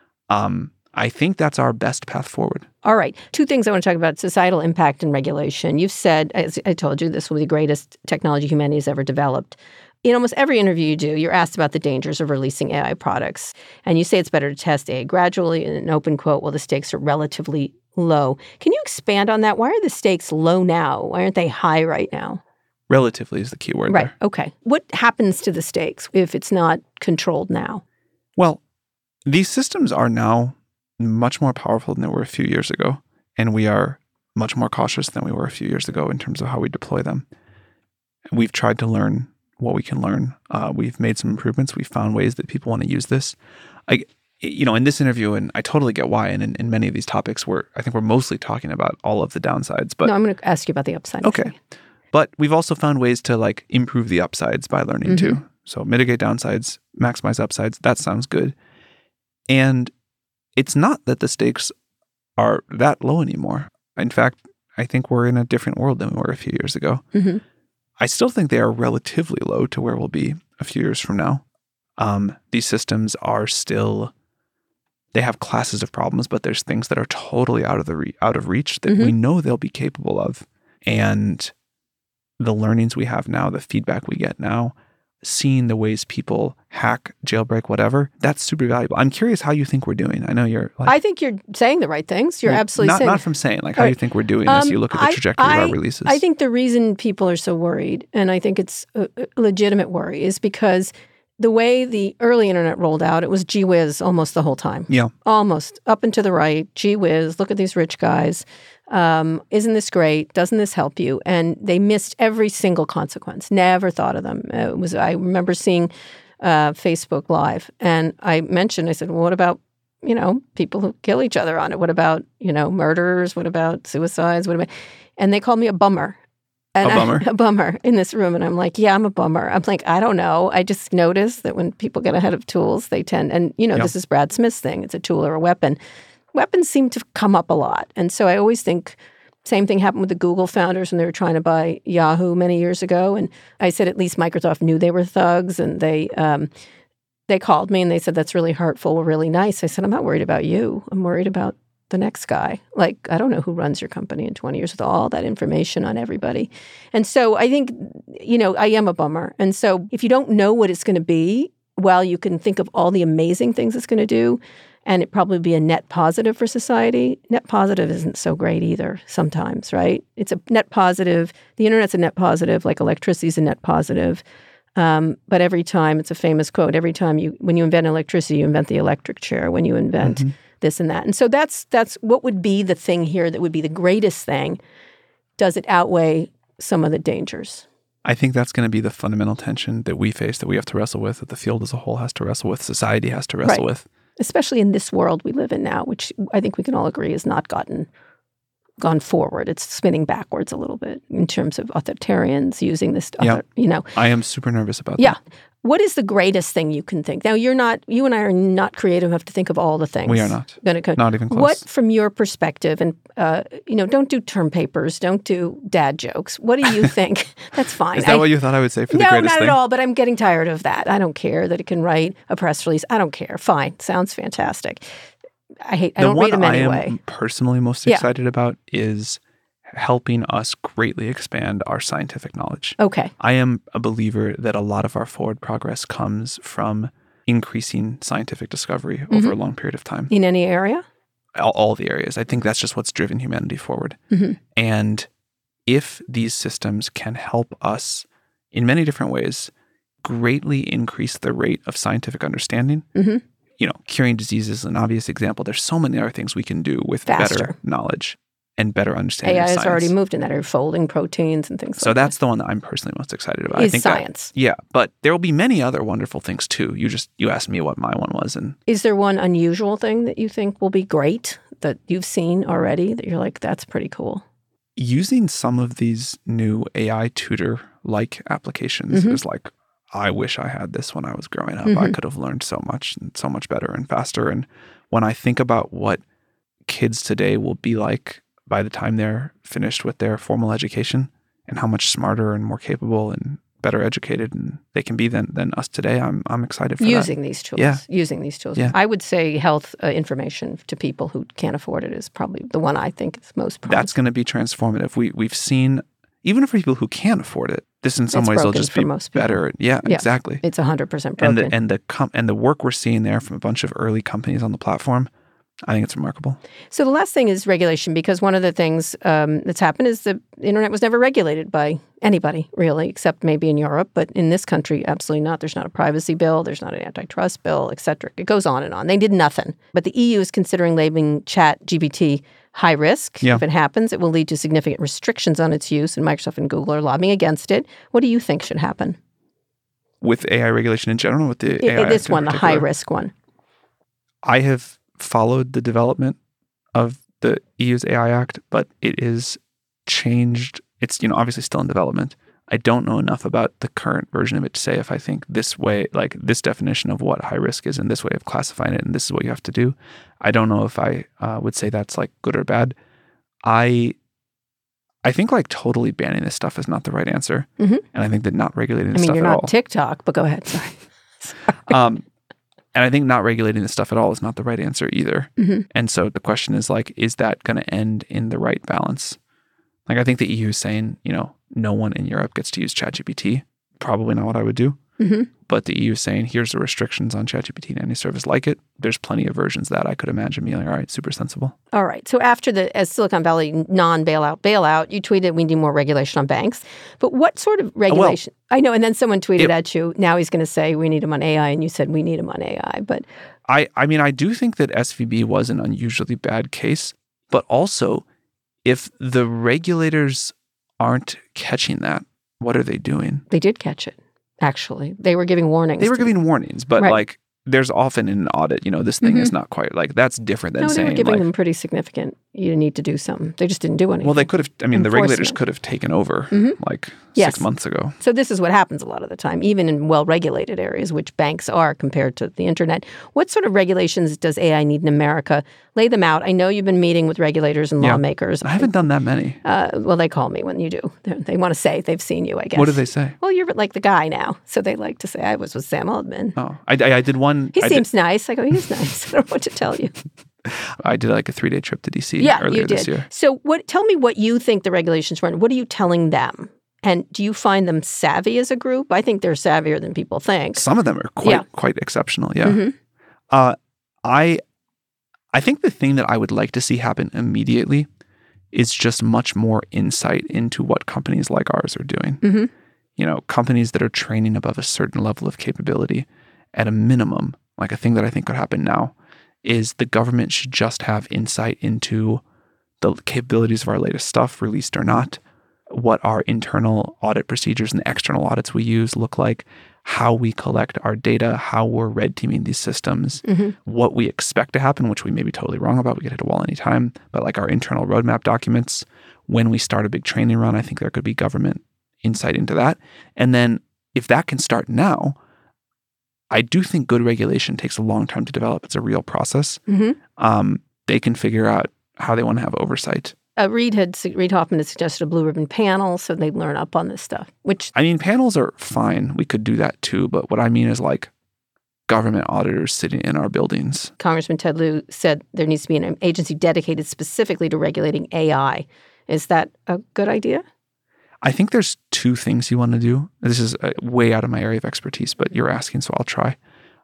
I think that's our best path forward. All right. Two things I want to talk about: societal impact and regulation. You've said, as I told you, this will be the greatest technology humanity has ever developed. In almost every interview you do, you're asked about the dangers of releasing AI products. And you say it's better to test AI gradually. In an open quote, well, the stakes are relatively low. Can you expand on that? Why are the stakes low now? Why aren't they high right now? Relatively is the key word right. there. Okay. What happens to the stakes if it's not controlled now? Well, these systems are now much more powerful than they were a few years ago. And we are much more cautious than we were a few years ago in terms of how we deploy them. We've tried to learn what we can learn. We've made some improvements. We've found ways that people want to use this. In this interview, and I totally get why, and in many of these topics, I think we're mostly talking about all of the downsides. But no, I'm going to ask you about the upside. Okay. Actually. But we've also found ways to improve the upsides by learning too. So mitigate downsides, maximize upsides. That sounds good. And it's not that the stakes are that low anymore. In fact, I think we're in a different world than we were a few years ago. I still think they are relatively low to where we'll be a few years from now. These systems are still, they have classes of problems, but there's things that are totally out of reach that we know they'll be capable of. And the learnings we have now, the feedback we get now, seeing the ways people hack, jailbreak, whatever, that's super valuable. I'm curious how you think we're doing. I know you're like... I think you're saying the right things. You're absolutely saying... Not from saying, like how you think we're doing as you look at the trajectory of our releases. I think the reason people are so worried, and I think it's a legitimate worry, is because the way the early internet rolled out, it was gee whiz almost the whole time. Yeah. Almost. Up and to the right, gee whiz, look at these rich guys. Isn't this great? Doesn't this help you? And they missed every single consequence. Never thought of them. I remember seeing Facebook Live, and I said, well, what about, people who kill each other on it? What about, murderers? What about suicides? And they called me a bummer. And a bummer in this room. And I'm like, yeah, I'm a bummer. I'm like, I don't know. I just noticed that when people get ahead of tools, they tend, and this is Brad Smith's thing. It's a tool or a weapon. Weapons seem to come up a lot. And so I always think same thing happened with the Google founders when they were trying to buy Yahoo many years ago. And I said, at least Microsoft knew they were thugs. And they called me and they said, that's really hurtful, really nice. I said, I'm not worried about you. I'm worried about the next guy. Like, I don't know who runs your company in 20 years with all that information on everybody. And so I think, I am a bummer. And so if you don't know what it's going to be, while you can think of all the amazing things it's going to do, and it probably be a net positive for society, net positive isn't so great either sometimes, right? It's a net positive. The internet's a net positive, like electricity is a net positive. But every time, it's a famous quote, every time when you invent electricity, you invent the electric chair. When you invent this and that. And so that's what would be the thing here that would be the greatest thing. Does it outweigh some of the dangers? I think that's going to be the fundamental tension that we face, that we have to wrestle with, that the field as a whole has to wrestle with, society has to wrestle with. Especially in this world we live in now, which I think we can all agree has not gone forward. It's spinning backwards a little bit in terms of authoritarians using this stuff, I am super nervous about that. Yeah. What is the greatest thing you can think? Now, you and I are not creative enough to think of all the things. We are not. Not even close. What, from your perspective, and, don't do term papers, don't do dad jokes. What do you think? That's fine. Is that what you thought I would say for the greatest thing? No, not at all, but I'm getting tired of that. I don't care that it can write a press release. I don't care. Fine. Sounds fantastic. I don't read them anyway. The one I am personally most excited about is helping us greatly expand our scientific knowledge. Okay. I am a believer that a lot of our forward progress comes from increasing scientific discovery over a long period of time. In any area? All the areas. I think that's just what's driven humanity forward. And if these systems can help us in many different ways greatly increase the rate of scientific understanding, curing diseases is an obvious example. There's so many other things we can do with better knowledge and better understanding AI of science. has already moved in that area, folding proteins and things like that. So that's the one that I'm personally most excited about. Is I think science. But there will be many other wonderful things too. You asked me what my one was. And is there one unusual thing that you think will be great that you've seen already that you're like, that's pretty cool? Using some of these new AI tutor-like applications is like, I wish I had this when I was growing up. I could have learned so much and so much better and faster. And when I think about what kids today will be like by the time they're finished with their formal education and how much smarter and more capable and better educated and they can be than us today, I'm excited for using these tools. Yeah. Using these tools. Yeah. I would say health information to people who can't afford it is probably the one I think is most promising. That's going to be transformative. We've seen, even for people who can't afford it, this in some ways will just be better. Yeah, exactly. It's 100% broken. And the work we're seeing there from a bunch of early companies on the platform, I think it's remarkable. So the last thing is regulation, because one of the things that's happened is the internet was never regulated by anybody, really, except maybe in Europe. But in this country, absolutely not. There's not a privacy bill. There's not an antitrust bill, et cetera. It goes on and on. They did nothing. But the EU is considering labeling ChatGPT high risk. Yeah. If it happens, it will lead to significant restrictions on its use, and Microsoft and Google are lobbying against it. What do you think should happen? With AI regulation in general, with the AI this one, the high risk one. I have followed the development of the EU's AI Act, but it is changed. It's obviously still in development. I don't know enough about the current version of it to say if I think this way, like this definition of what high risk is and this way of classifying it and this is what you have to do. I don't know if I would say that's like good or bad. I think like totally banning this stuff is not the right answer. And I think that not regulating this stuff at all. You're not TikTok, but go ahead. Sorry. And I think not regulating this stuff at all is not the right answer either. And so the question is like, is that going to end in the right balance? Like, I think the EU is saying, no one in Europe gets to use ChatGPT. Probably not what I would do. Mm-hmm. But the EU is saying, here's the restrictions on ChatGPT and any service like it. There's plenty of versions that I could imagine being like, all right, super sensible. All right. So after as Silicon Valley bailout, you tweeted we need more regulation on banks. But what sort of regulation? I know. And then someone tweeted at you, now he's going to say we need him on AI. And you said we need him on AI. But I mean, I do think that SVB was an unusually bad case. But also, if the regulators aren't catching that, what are they doing? They did catch it. Actually, they were giving warnings. They were giving warnings, but like there's often in an audit, this thing is not quite like that's different than saying. They were giving them pretty significant. You need to do something. They just didn't do anything. Well, they could have. I mean, the regulators could have taken over 6 months ago. So this is what happens a lot of the time, even in well-regulated areas, which banks are compared to the internet. What sort of regulations does AI need in America? Lay them out. I know you've been meeting with regulators and lawmakers. I haven't done that many. Well, they call me when you do. They want to say they've seen you, I guess. What do they say? Well, you're like the guy now. So they like to say, I was with Sam Altman. Oh, I did one. He seems nice. I go, he's nice. I don't know what to tell you. I did like a 3-day trip to D.C. earlier this year. So tell me what you think the regulations were. What are you telling them? And do you find them savvy as a group? I think they're savvier than people think. Some of them are quite exceptional, yeah. Mm-hmm. I think the thing that I would like to see happen immediately is just much more insight into what companies like ours are doing. Mm-hmm. Companies that are training above a certain level of capability at a minimum, like a thing that I think could happen now, is the government should just have insight into the capabilities of our latest stuff, released or not, what our internal audit procedures and the external audits we use look like, how we collect our data, how we're red teaming these systems, what we expect to happen, which we may be totally wrong about. We could hit a wall anytime, but like our internal roadmap documents, when we start a big training run, I think there could be government insight into that. And then if that can start now, I do think good regulation takes a long time to develop. It's a real process. They can figure out how they want to have oversight. Reid Hoffman had suggested a blue ribbon panel so they'd learn up on this stuff, which... I mean, panels are fine. We could do that too. But what I mean is like government auditors sitting in our buildings. Congressman Ted Lieu said there needs to be an agency dedicated specifically to regulating AI. Is that a good idea? I think there's two things you want to do. This is way out of my area of expertise, but you're asking, so I'll try.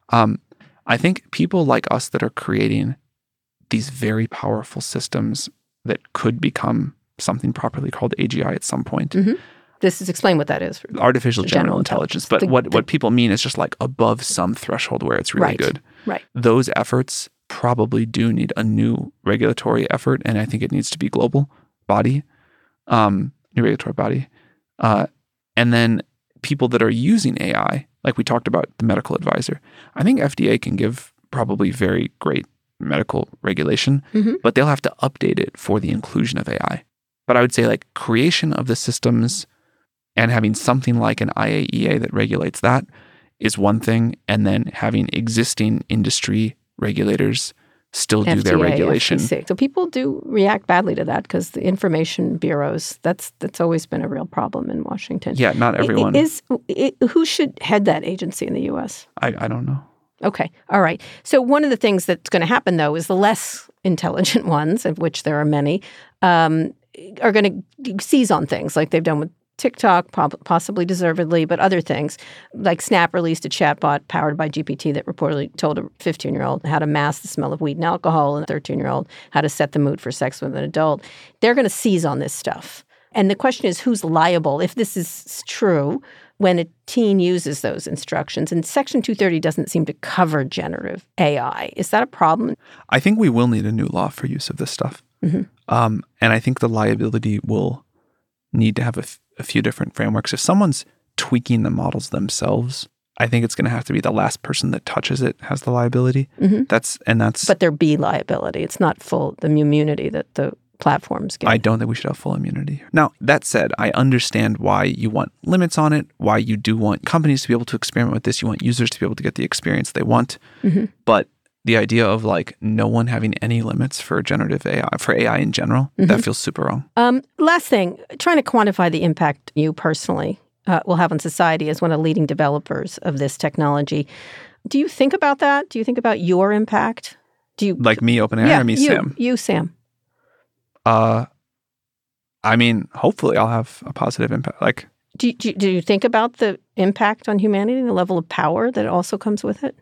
I think people like us that are creating these very powerful systems that could become something properly called AGI at some point. Explain what that is. Artificial general intelligence. But what people mean is just like above some threshold where it's really good. Right. Those efforts probably do need a new regulatory effort, and I think it needs to be global body. New regulatory body. And then people that are using AI, like we talked about the medical advisor, I think FDA can give probably very great medical regulation, but they'll have to update it for the inclusion of AI. But I would say like creation of the systems and having something like an IAEA that regulates that is one thing. And then having existing industry regulators still do their regulation. FTC. So people do react badly to that because the information bureaus, that's always been a real problem in Washington. Yeah, not everyone. Who should head that agency in the U.S.? I don't know. Okay. All right. So one of the things that's going to happen, though, is the less intelligent ones, of which there are many, are going to seize on things like they've done with TikTok, possibly deservedly, but other things. Like Snap released a chatbot powered by GPT that reportedly told a 15-year-old how to mask the smell of weed and alcohol, and a 13-year-old how to set the mood for sex with an adult. They're going to seize on this stuff. And the question is, who's liable if this is true when a teen uses those instructions? And Section 230 doesn't seem to cover generative AI. Is that a problem? I think we will need a new law for use of this stuff. And I think the liability will need to have a few different frameworks. If someone's tweaking the models themselves, I think it's going to have to be the last person that touches it has the liability. That's But there be liability. It's not full the immunity that the platforms get. I don't think we should have full immunity. Now, that said, I understand why you want limits on it, why you do want companies to be able to experiment with this. You want users to be able to get the experience they want. But the idea of like no one having any limits for generative AI, for AI in general, that feels super wrong. Last thing, trying to quantify the impact you personally will have on society as one of the leading developers of this technology. Do you think about that? Do you think about your impact? Do you like me, OpenAI, or me, Sam? You, Sam. I mean, hopefully I'll have a positive impact. Like, do you think about the impact on humanity and the level of power that also comes with it?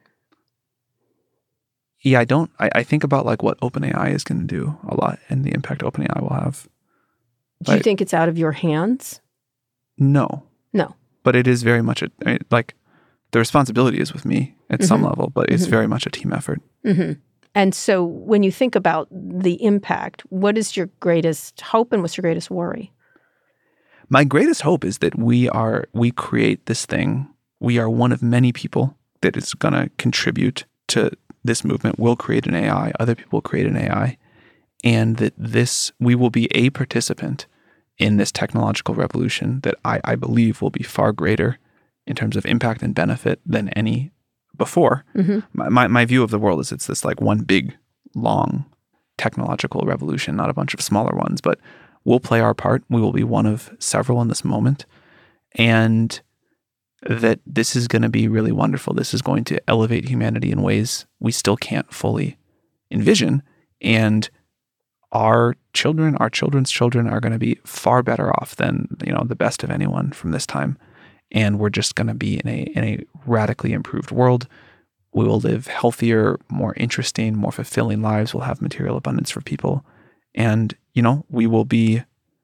yeah, I don't. I think about like what OpenAI is going to do a lot and the impact OpenAI will have. Do you think it's out of your hands? No. No. But it is very much like the responsibility is with me at some level, but it's very much a team effort. And so when you think about the impact, what is your greatest hope and what's your greatest worry? My greatest hope is that we create this thing. We are one of many people that is going to contribute to this movement. We'll create an AI. Other people will create an AI. And that we will be a participant in this technological revolution that I believe will be far greater in terms of impact and benefit than any before. My view of the world is it's this like one big, long technological revolution, not a bunch of smaller ones, but we'll play our part. We will be one of several in this moment. And that this is going to be really wonderful. This is going to elevate humanity in ways we still can't fully envision. And our children, our children's children are going to be far better off than, the best of anyone from this time. And we're just going to be in a radically improved world. We will live healthier, more interesting, more fulfilling lives. We'll have material abundance for people. And, we will be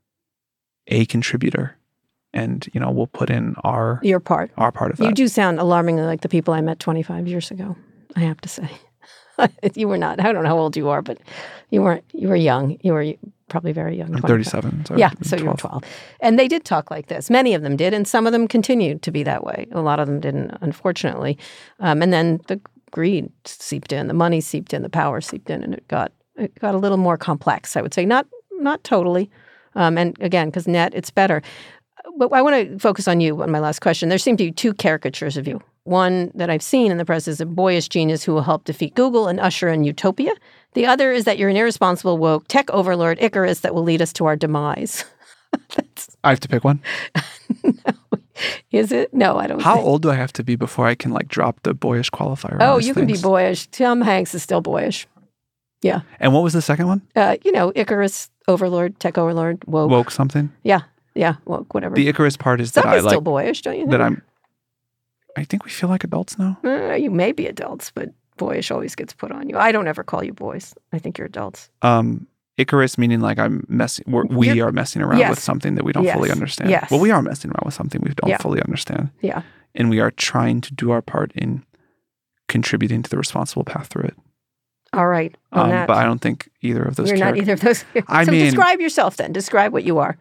a contributor. And, we'll put in your part. Our part of that. You do sound alarmingly like the people I met 25 years ago, I have to say. You were not. I don't know how old you are, but you were young. You were probably very young. I'm 37. So yeah, so you were 12. And they did talk like this. Many of them did, and some of them continued to be that way. A lot of them didn't, unfortunately. And then the greed seeped in, the money seeped in, the power seeped in, and it got a little more complex, I would say. Not totally. And again, because it's better. But I want to focus on you on my last question. There seem to be two caricatures of you. One that I've seen in the press is a boyish genius who will help defeat Google and usher in utopia. The other is that you're an irresponsible, woke tech overlord Icarus that will lead us to our demise. I have to pick one? No. Is it? No, I don't How old do I have to be before I can drop the boyish qualifier? Oh, you can be boyish. Tom Hanks is still boyish. Yeah. And what was the second one? Icarus, overlord, tech overlord, woke. Woke something? Yeah, woke, whatever. The Icarus part is Some that I like. Still boyish, don't you think? That I think we feel like adults now. You may be adults, but boyish always gets put on you. I don't ever call you boys. I think you're adults. Icarus meaning like I'm messing. We are messing around with something that we don't fully understand. Yes. Well, we are messing around with something we don't fully understand. Yeah. And we are trying to do our part in contributing to the responsible path through it. All right. On that. But I don't think either of those. You're not either of those. I mean, describe yourself then. Describe what you are.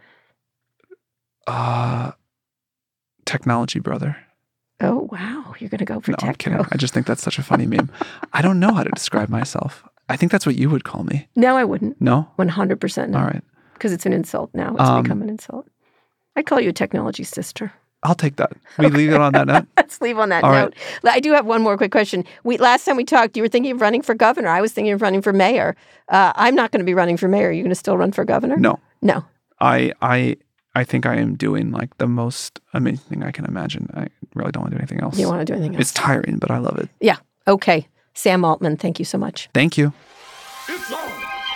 Technology brother. Oh, wow. You're going to go for tech. I'm kidding. I just think that's such a funny meme. I don't know how to describe myself. I think that's what you would call me. No, I wouldn't. No? 100% no. All right. Because it's an insult now. It's become an insult. I'd call you a technology sister. I'll take that. We leave it on that note? Let's leave on that note. Right. I do have one more quick question. Last time we talked, you were thinking of running for governor. I was thinking of running for mayor. I'm not going to be running for mayor. Are you going to still run for governor? No. No. I think I am doing the most amazing thing I can imagine. I really don't want to do anything else. You don't want to do anything else? It's tiring, but I love it. Yeah. Okay. Sam Altman, thank you so much. Thank you. It's on.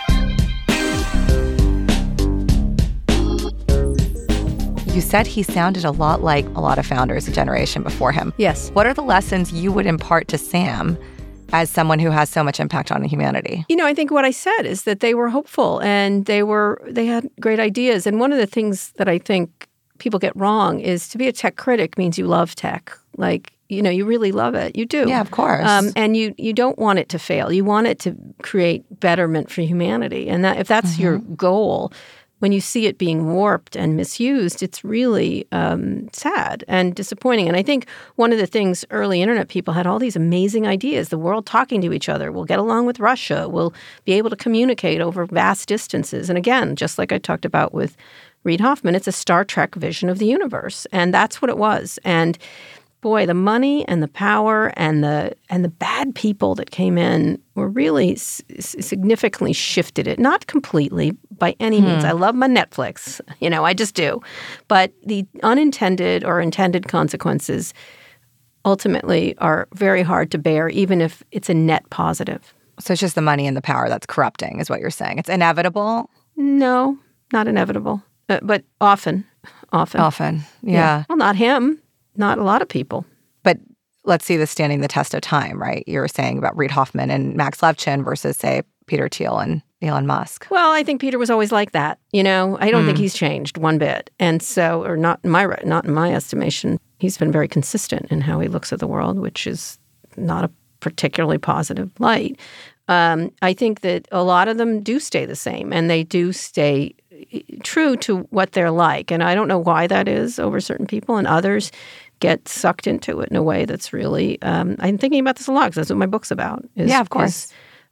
You said he sounded a lot like a lot of founders a generation before him. Yes. What are the lessons you would impart to Sam as someone who has so much impact on humanity? I think what I said is that they were hopeful and they had great ideas. And one of the things that I think people get wrong is to be a tech critic means you love tech. You really love it. You do. Yeah, of course. And you don't want it to fail. You want it to create betterment for humanity. And if that's your goal, when you see it being warped and misused, it's really sad and disappointing. And I think one of the things early internet people had all these amazing ideas, the world talking to each other. We'll get along with Russia. We'll be able to communicate over vast distances. And again, just like I talked about with Reid Hoffman, it's a Star Trek vision of the universe. And that's what it was. And boy, the money and the power and the bad people that came in were really significantly shifted it. Not completely by any means. I love my Netflix. I just do. But the unintended or intended consequences ultimately are very hard to bear, even if it's a net positive. So it's just the money and the power that's corrupting is what you're saying. It's inevitable? No, not inevitable. but often. Yeah. Well, not him. Not a lot of people. But let's see this standing the test of time, right? You were saying about Reid Hoffman and Max Levchin versus, say, Peter Thiel and Elon Musk. Well, I think Peter was always like that. I don't think he's changed one bit. And so, or not in my estimation, he's been very consistent in how he looks at the world, which is not a particularly positive light. I think that a lot of them do stay the same, and they do stay true to what they're like. And I don't know why that is over certain people, and others get sucked into it in a way that's really, I'm thinking about this a lot because that's what my book's about. Yeah, of course.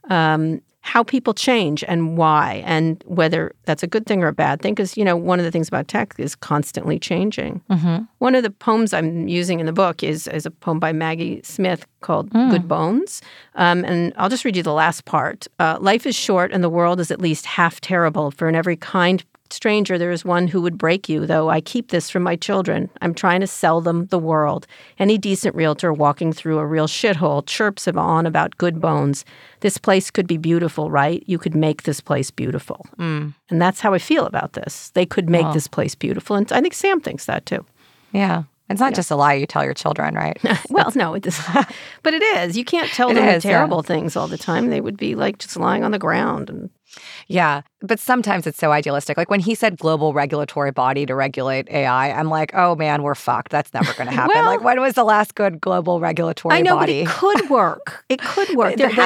How people change and why, and whether that's a good thing or a bad thing. Because, one of the things about tech is constantly changing. Mm-hmm. One of the poems I'm using in the book is a poem by Maggie Smith called Good Bones. And I'll just read you the last part. Life is short and the world is at least half terrible. For in every kind stranger, there is one who would break you, though I keep this from my children. I'm trying to sell them the world. Any decent realtor walking through a real shithole chirps on about good bones. This place could be beautiful, right? You could make this place beautiful. And that's how I feel about this. They could make this place beautiful. And I think Sam thinks that too. Yeah. It's not just a lie you tell your children, right? Well, no, it is. But it is. You can't tell them terrible things all the time. They would be like just lying on the ground. Yeah, but sometimes it's so idealistic. Like when he said global regulatory body to regulate AI, I'm like, oh man, we're fucked. That's never going to happen. Well, like when was the last good global regulatory body? But it could work. It could work. This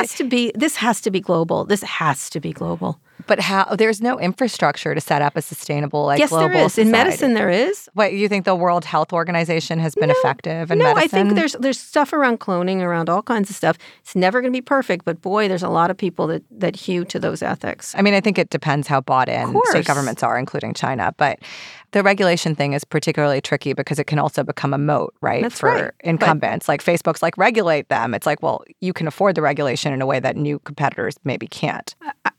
has to be global. This has to be global. But how? There's no infrastructure to set up a sustainable, global society. Yes, there is. Society. In medicine, there is. What, you think the World Health Organization has been effective in medicine? No, I think there's stuff around cloning, around all kinds of stuff. It's never going to be perfect, but boy, there's a lot of people that hew to those ethics. I mean, I think it depends how bought in state governments are, including China. But the regulation thing is particularly tricky because it can also become a moat, right? That's for incumbents. Like Facebook's like, regulate them. It's like, well, you can afford the regulation in a way that new competitors maybe can't.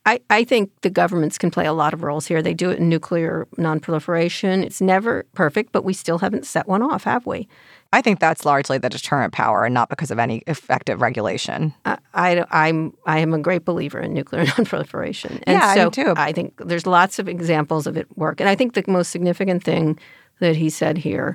I think the governments can play a lot of roles here. They do it in nuclear nonproliferation. It's never perfect, but we still haven't set one off, have we? I think that's largely the deterrent power and not because of any effective regulation. I am a great believer in nuclear nonproliferation. And I do too. I think there's lots of examples of it work. And I think the most significant thing that he said here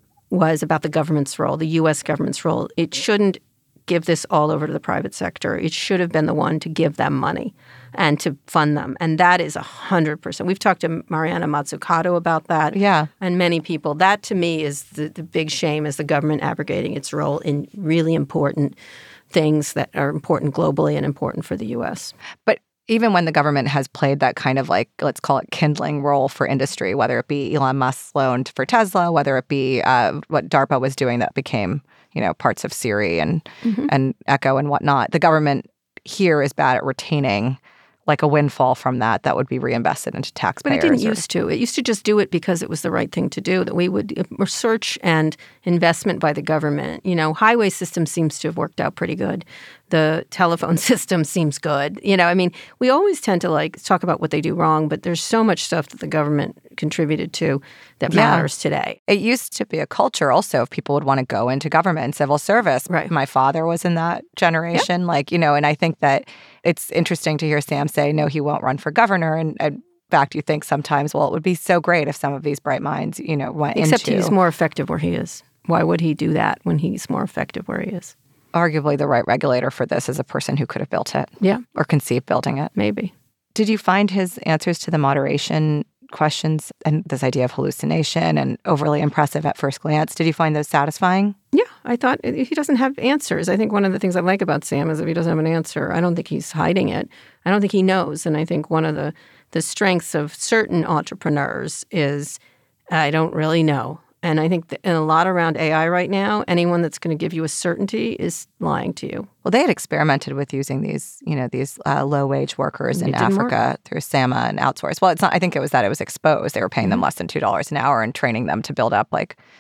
was about the government's role, the U.S. government's role. It shouldn't give this all over to the private sector. It should have been the one to give them money and to fund them. And that is 100%. We've talked to Mariana Mazzucato about that. Yeah. And many people. That, to me, is the big shame, is the government abrogating its role in really important things that are important globally and important for the U.S. But even when the government has played that kind of let's call it kindling role for industry, whether it be Elon Musk's loan for Tesla, whether it be what DARPA was doing that became, parts of Siri and Echo and whatnot, the government here is bad at retaining a windfall from that would be reinvested into taxpayers. But it didn't used to. It used to just do it because it was the right thing to do, that we would research and investment by the government. Highway system seems to have worked out pretty good. The telephone system seems good. We always tend to talk about what they do wrong, but there's so much stuff that the government contributed to that matters today. It used to be a culture also if people would want to go into government and civil service. Right. My father was in that generation, and I think that it's interesting to hear Sam say, no, he won't run for governor. And in fact, you think sometimes, well, it would be so great if some of these bright minds, went Except he's more effective where he is. Why would he do that when he's more effective where he is? Arguably the right regulator for this is a person who could have built it. Yeah. Or conceived building it. Maybe. Did you find his answers to the moderation questions and this idea of hallucination and overly impressive at first glance, did you find those satisfying? Yeah, I thought he doesn't have answers. I think one of the things I like about Sam is if he doesn't have an answer, I don't think he's hiding it. I don't think he knows. And I think one of the strengths of certain entrepreneurs is I don't really know. And I think that in a lot around AI right now, anyone that's going to give you a certainty is lying to you. Well, they had experimented with using these low-wage workers in Africa through SAMA and outsource. Well, it's not. I think it was that it was exposed. They were paying them less than $2 an hour and training them to build up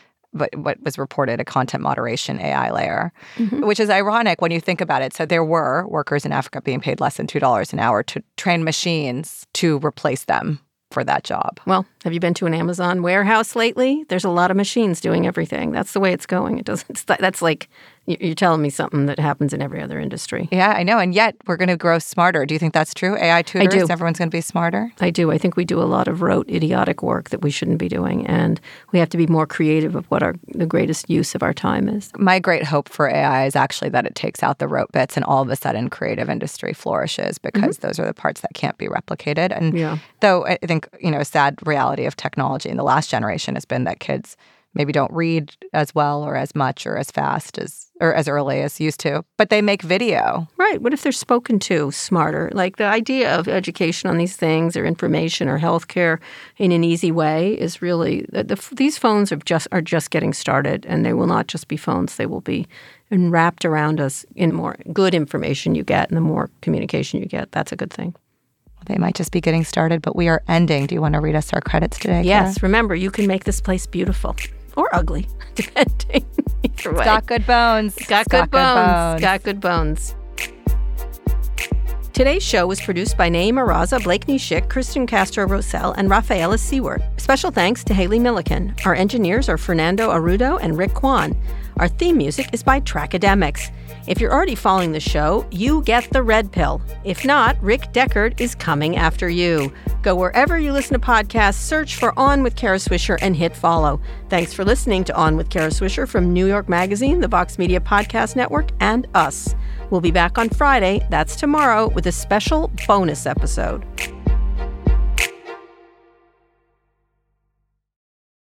what was reported a content moderation AI layer, which is ironic when you think about it. So there were workers in Africa being paid less than $2 an hour to train machines to replace them for that job. Well, Have you been to an Amazon warehouse lately? There's a lot of machines doing everything. That's the way it's going. It doesn't. That's like you're telling me something that happens in every other industry. Yeah, I know. And yet we're going to grow smarter. Do you think that's true? AI tutors, I do. Everyone's going to be smarter? I do. I think we do a lot of rote, idiotic work that we shouldn't be doing. And we have to be more creative of what the greatest use of our time is. My great hope for AI is actually that it takes out the rote bits and all of a sudden creative industry flourishes because those are the parts that can't be replicated. And though I think, a sad reality of technology in the last generation has been that kids maybe don't read as well or as much or as fast or as early as used to, but they make video. Right. What if they're spoken to smarter? Like the idea of education on these things or information or healthcare in an easy way is really, these phones are just getting started, and they will not just be phones. They will be wrapped around us in more good information you get, and the more communication you get, that's a good thing. They might just be getting started, but we are ending. Do you want to read us our credits today, Yes. Kara? Remember, you can make this place beautiful. Or ugly, depending. Either way. Got good bones. Got good bones. Got good bones. Today's show was produced by Naeem Araza, Blakeney Schick, Kristen Castro-Rosell, and Rafaela Seward. Special thanks to Haley Milliken. Our engineers are Fernando Arrudo and Rick Kwan. Our theme music is by Trackademics. If you're already following the show, you get the red pill. If not, Rick Deckard is coming after you. Go wherever you listen to podcasts, search for On with Kara Swisher, and hit follow. Thanks for listening to On with Kara Swisher from New York Magazine, the Vox Media Podcast Network, and us. We'll be back on Friday, that's tomorrow, with a special bonus episode.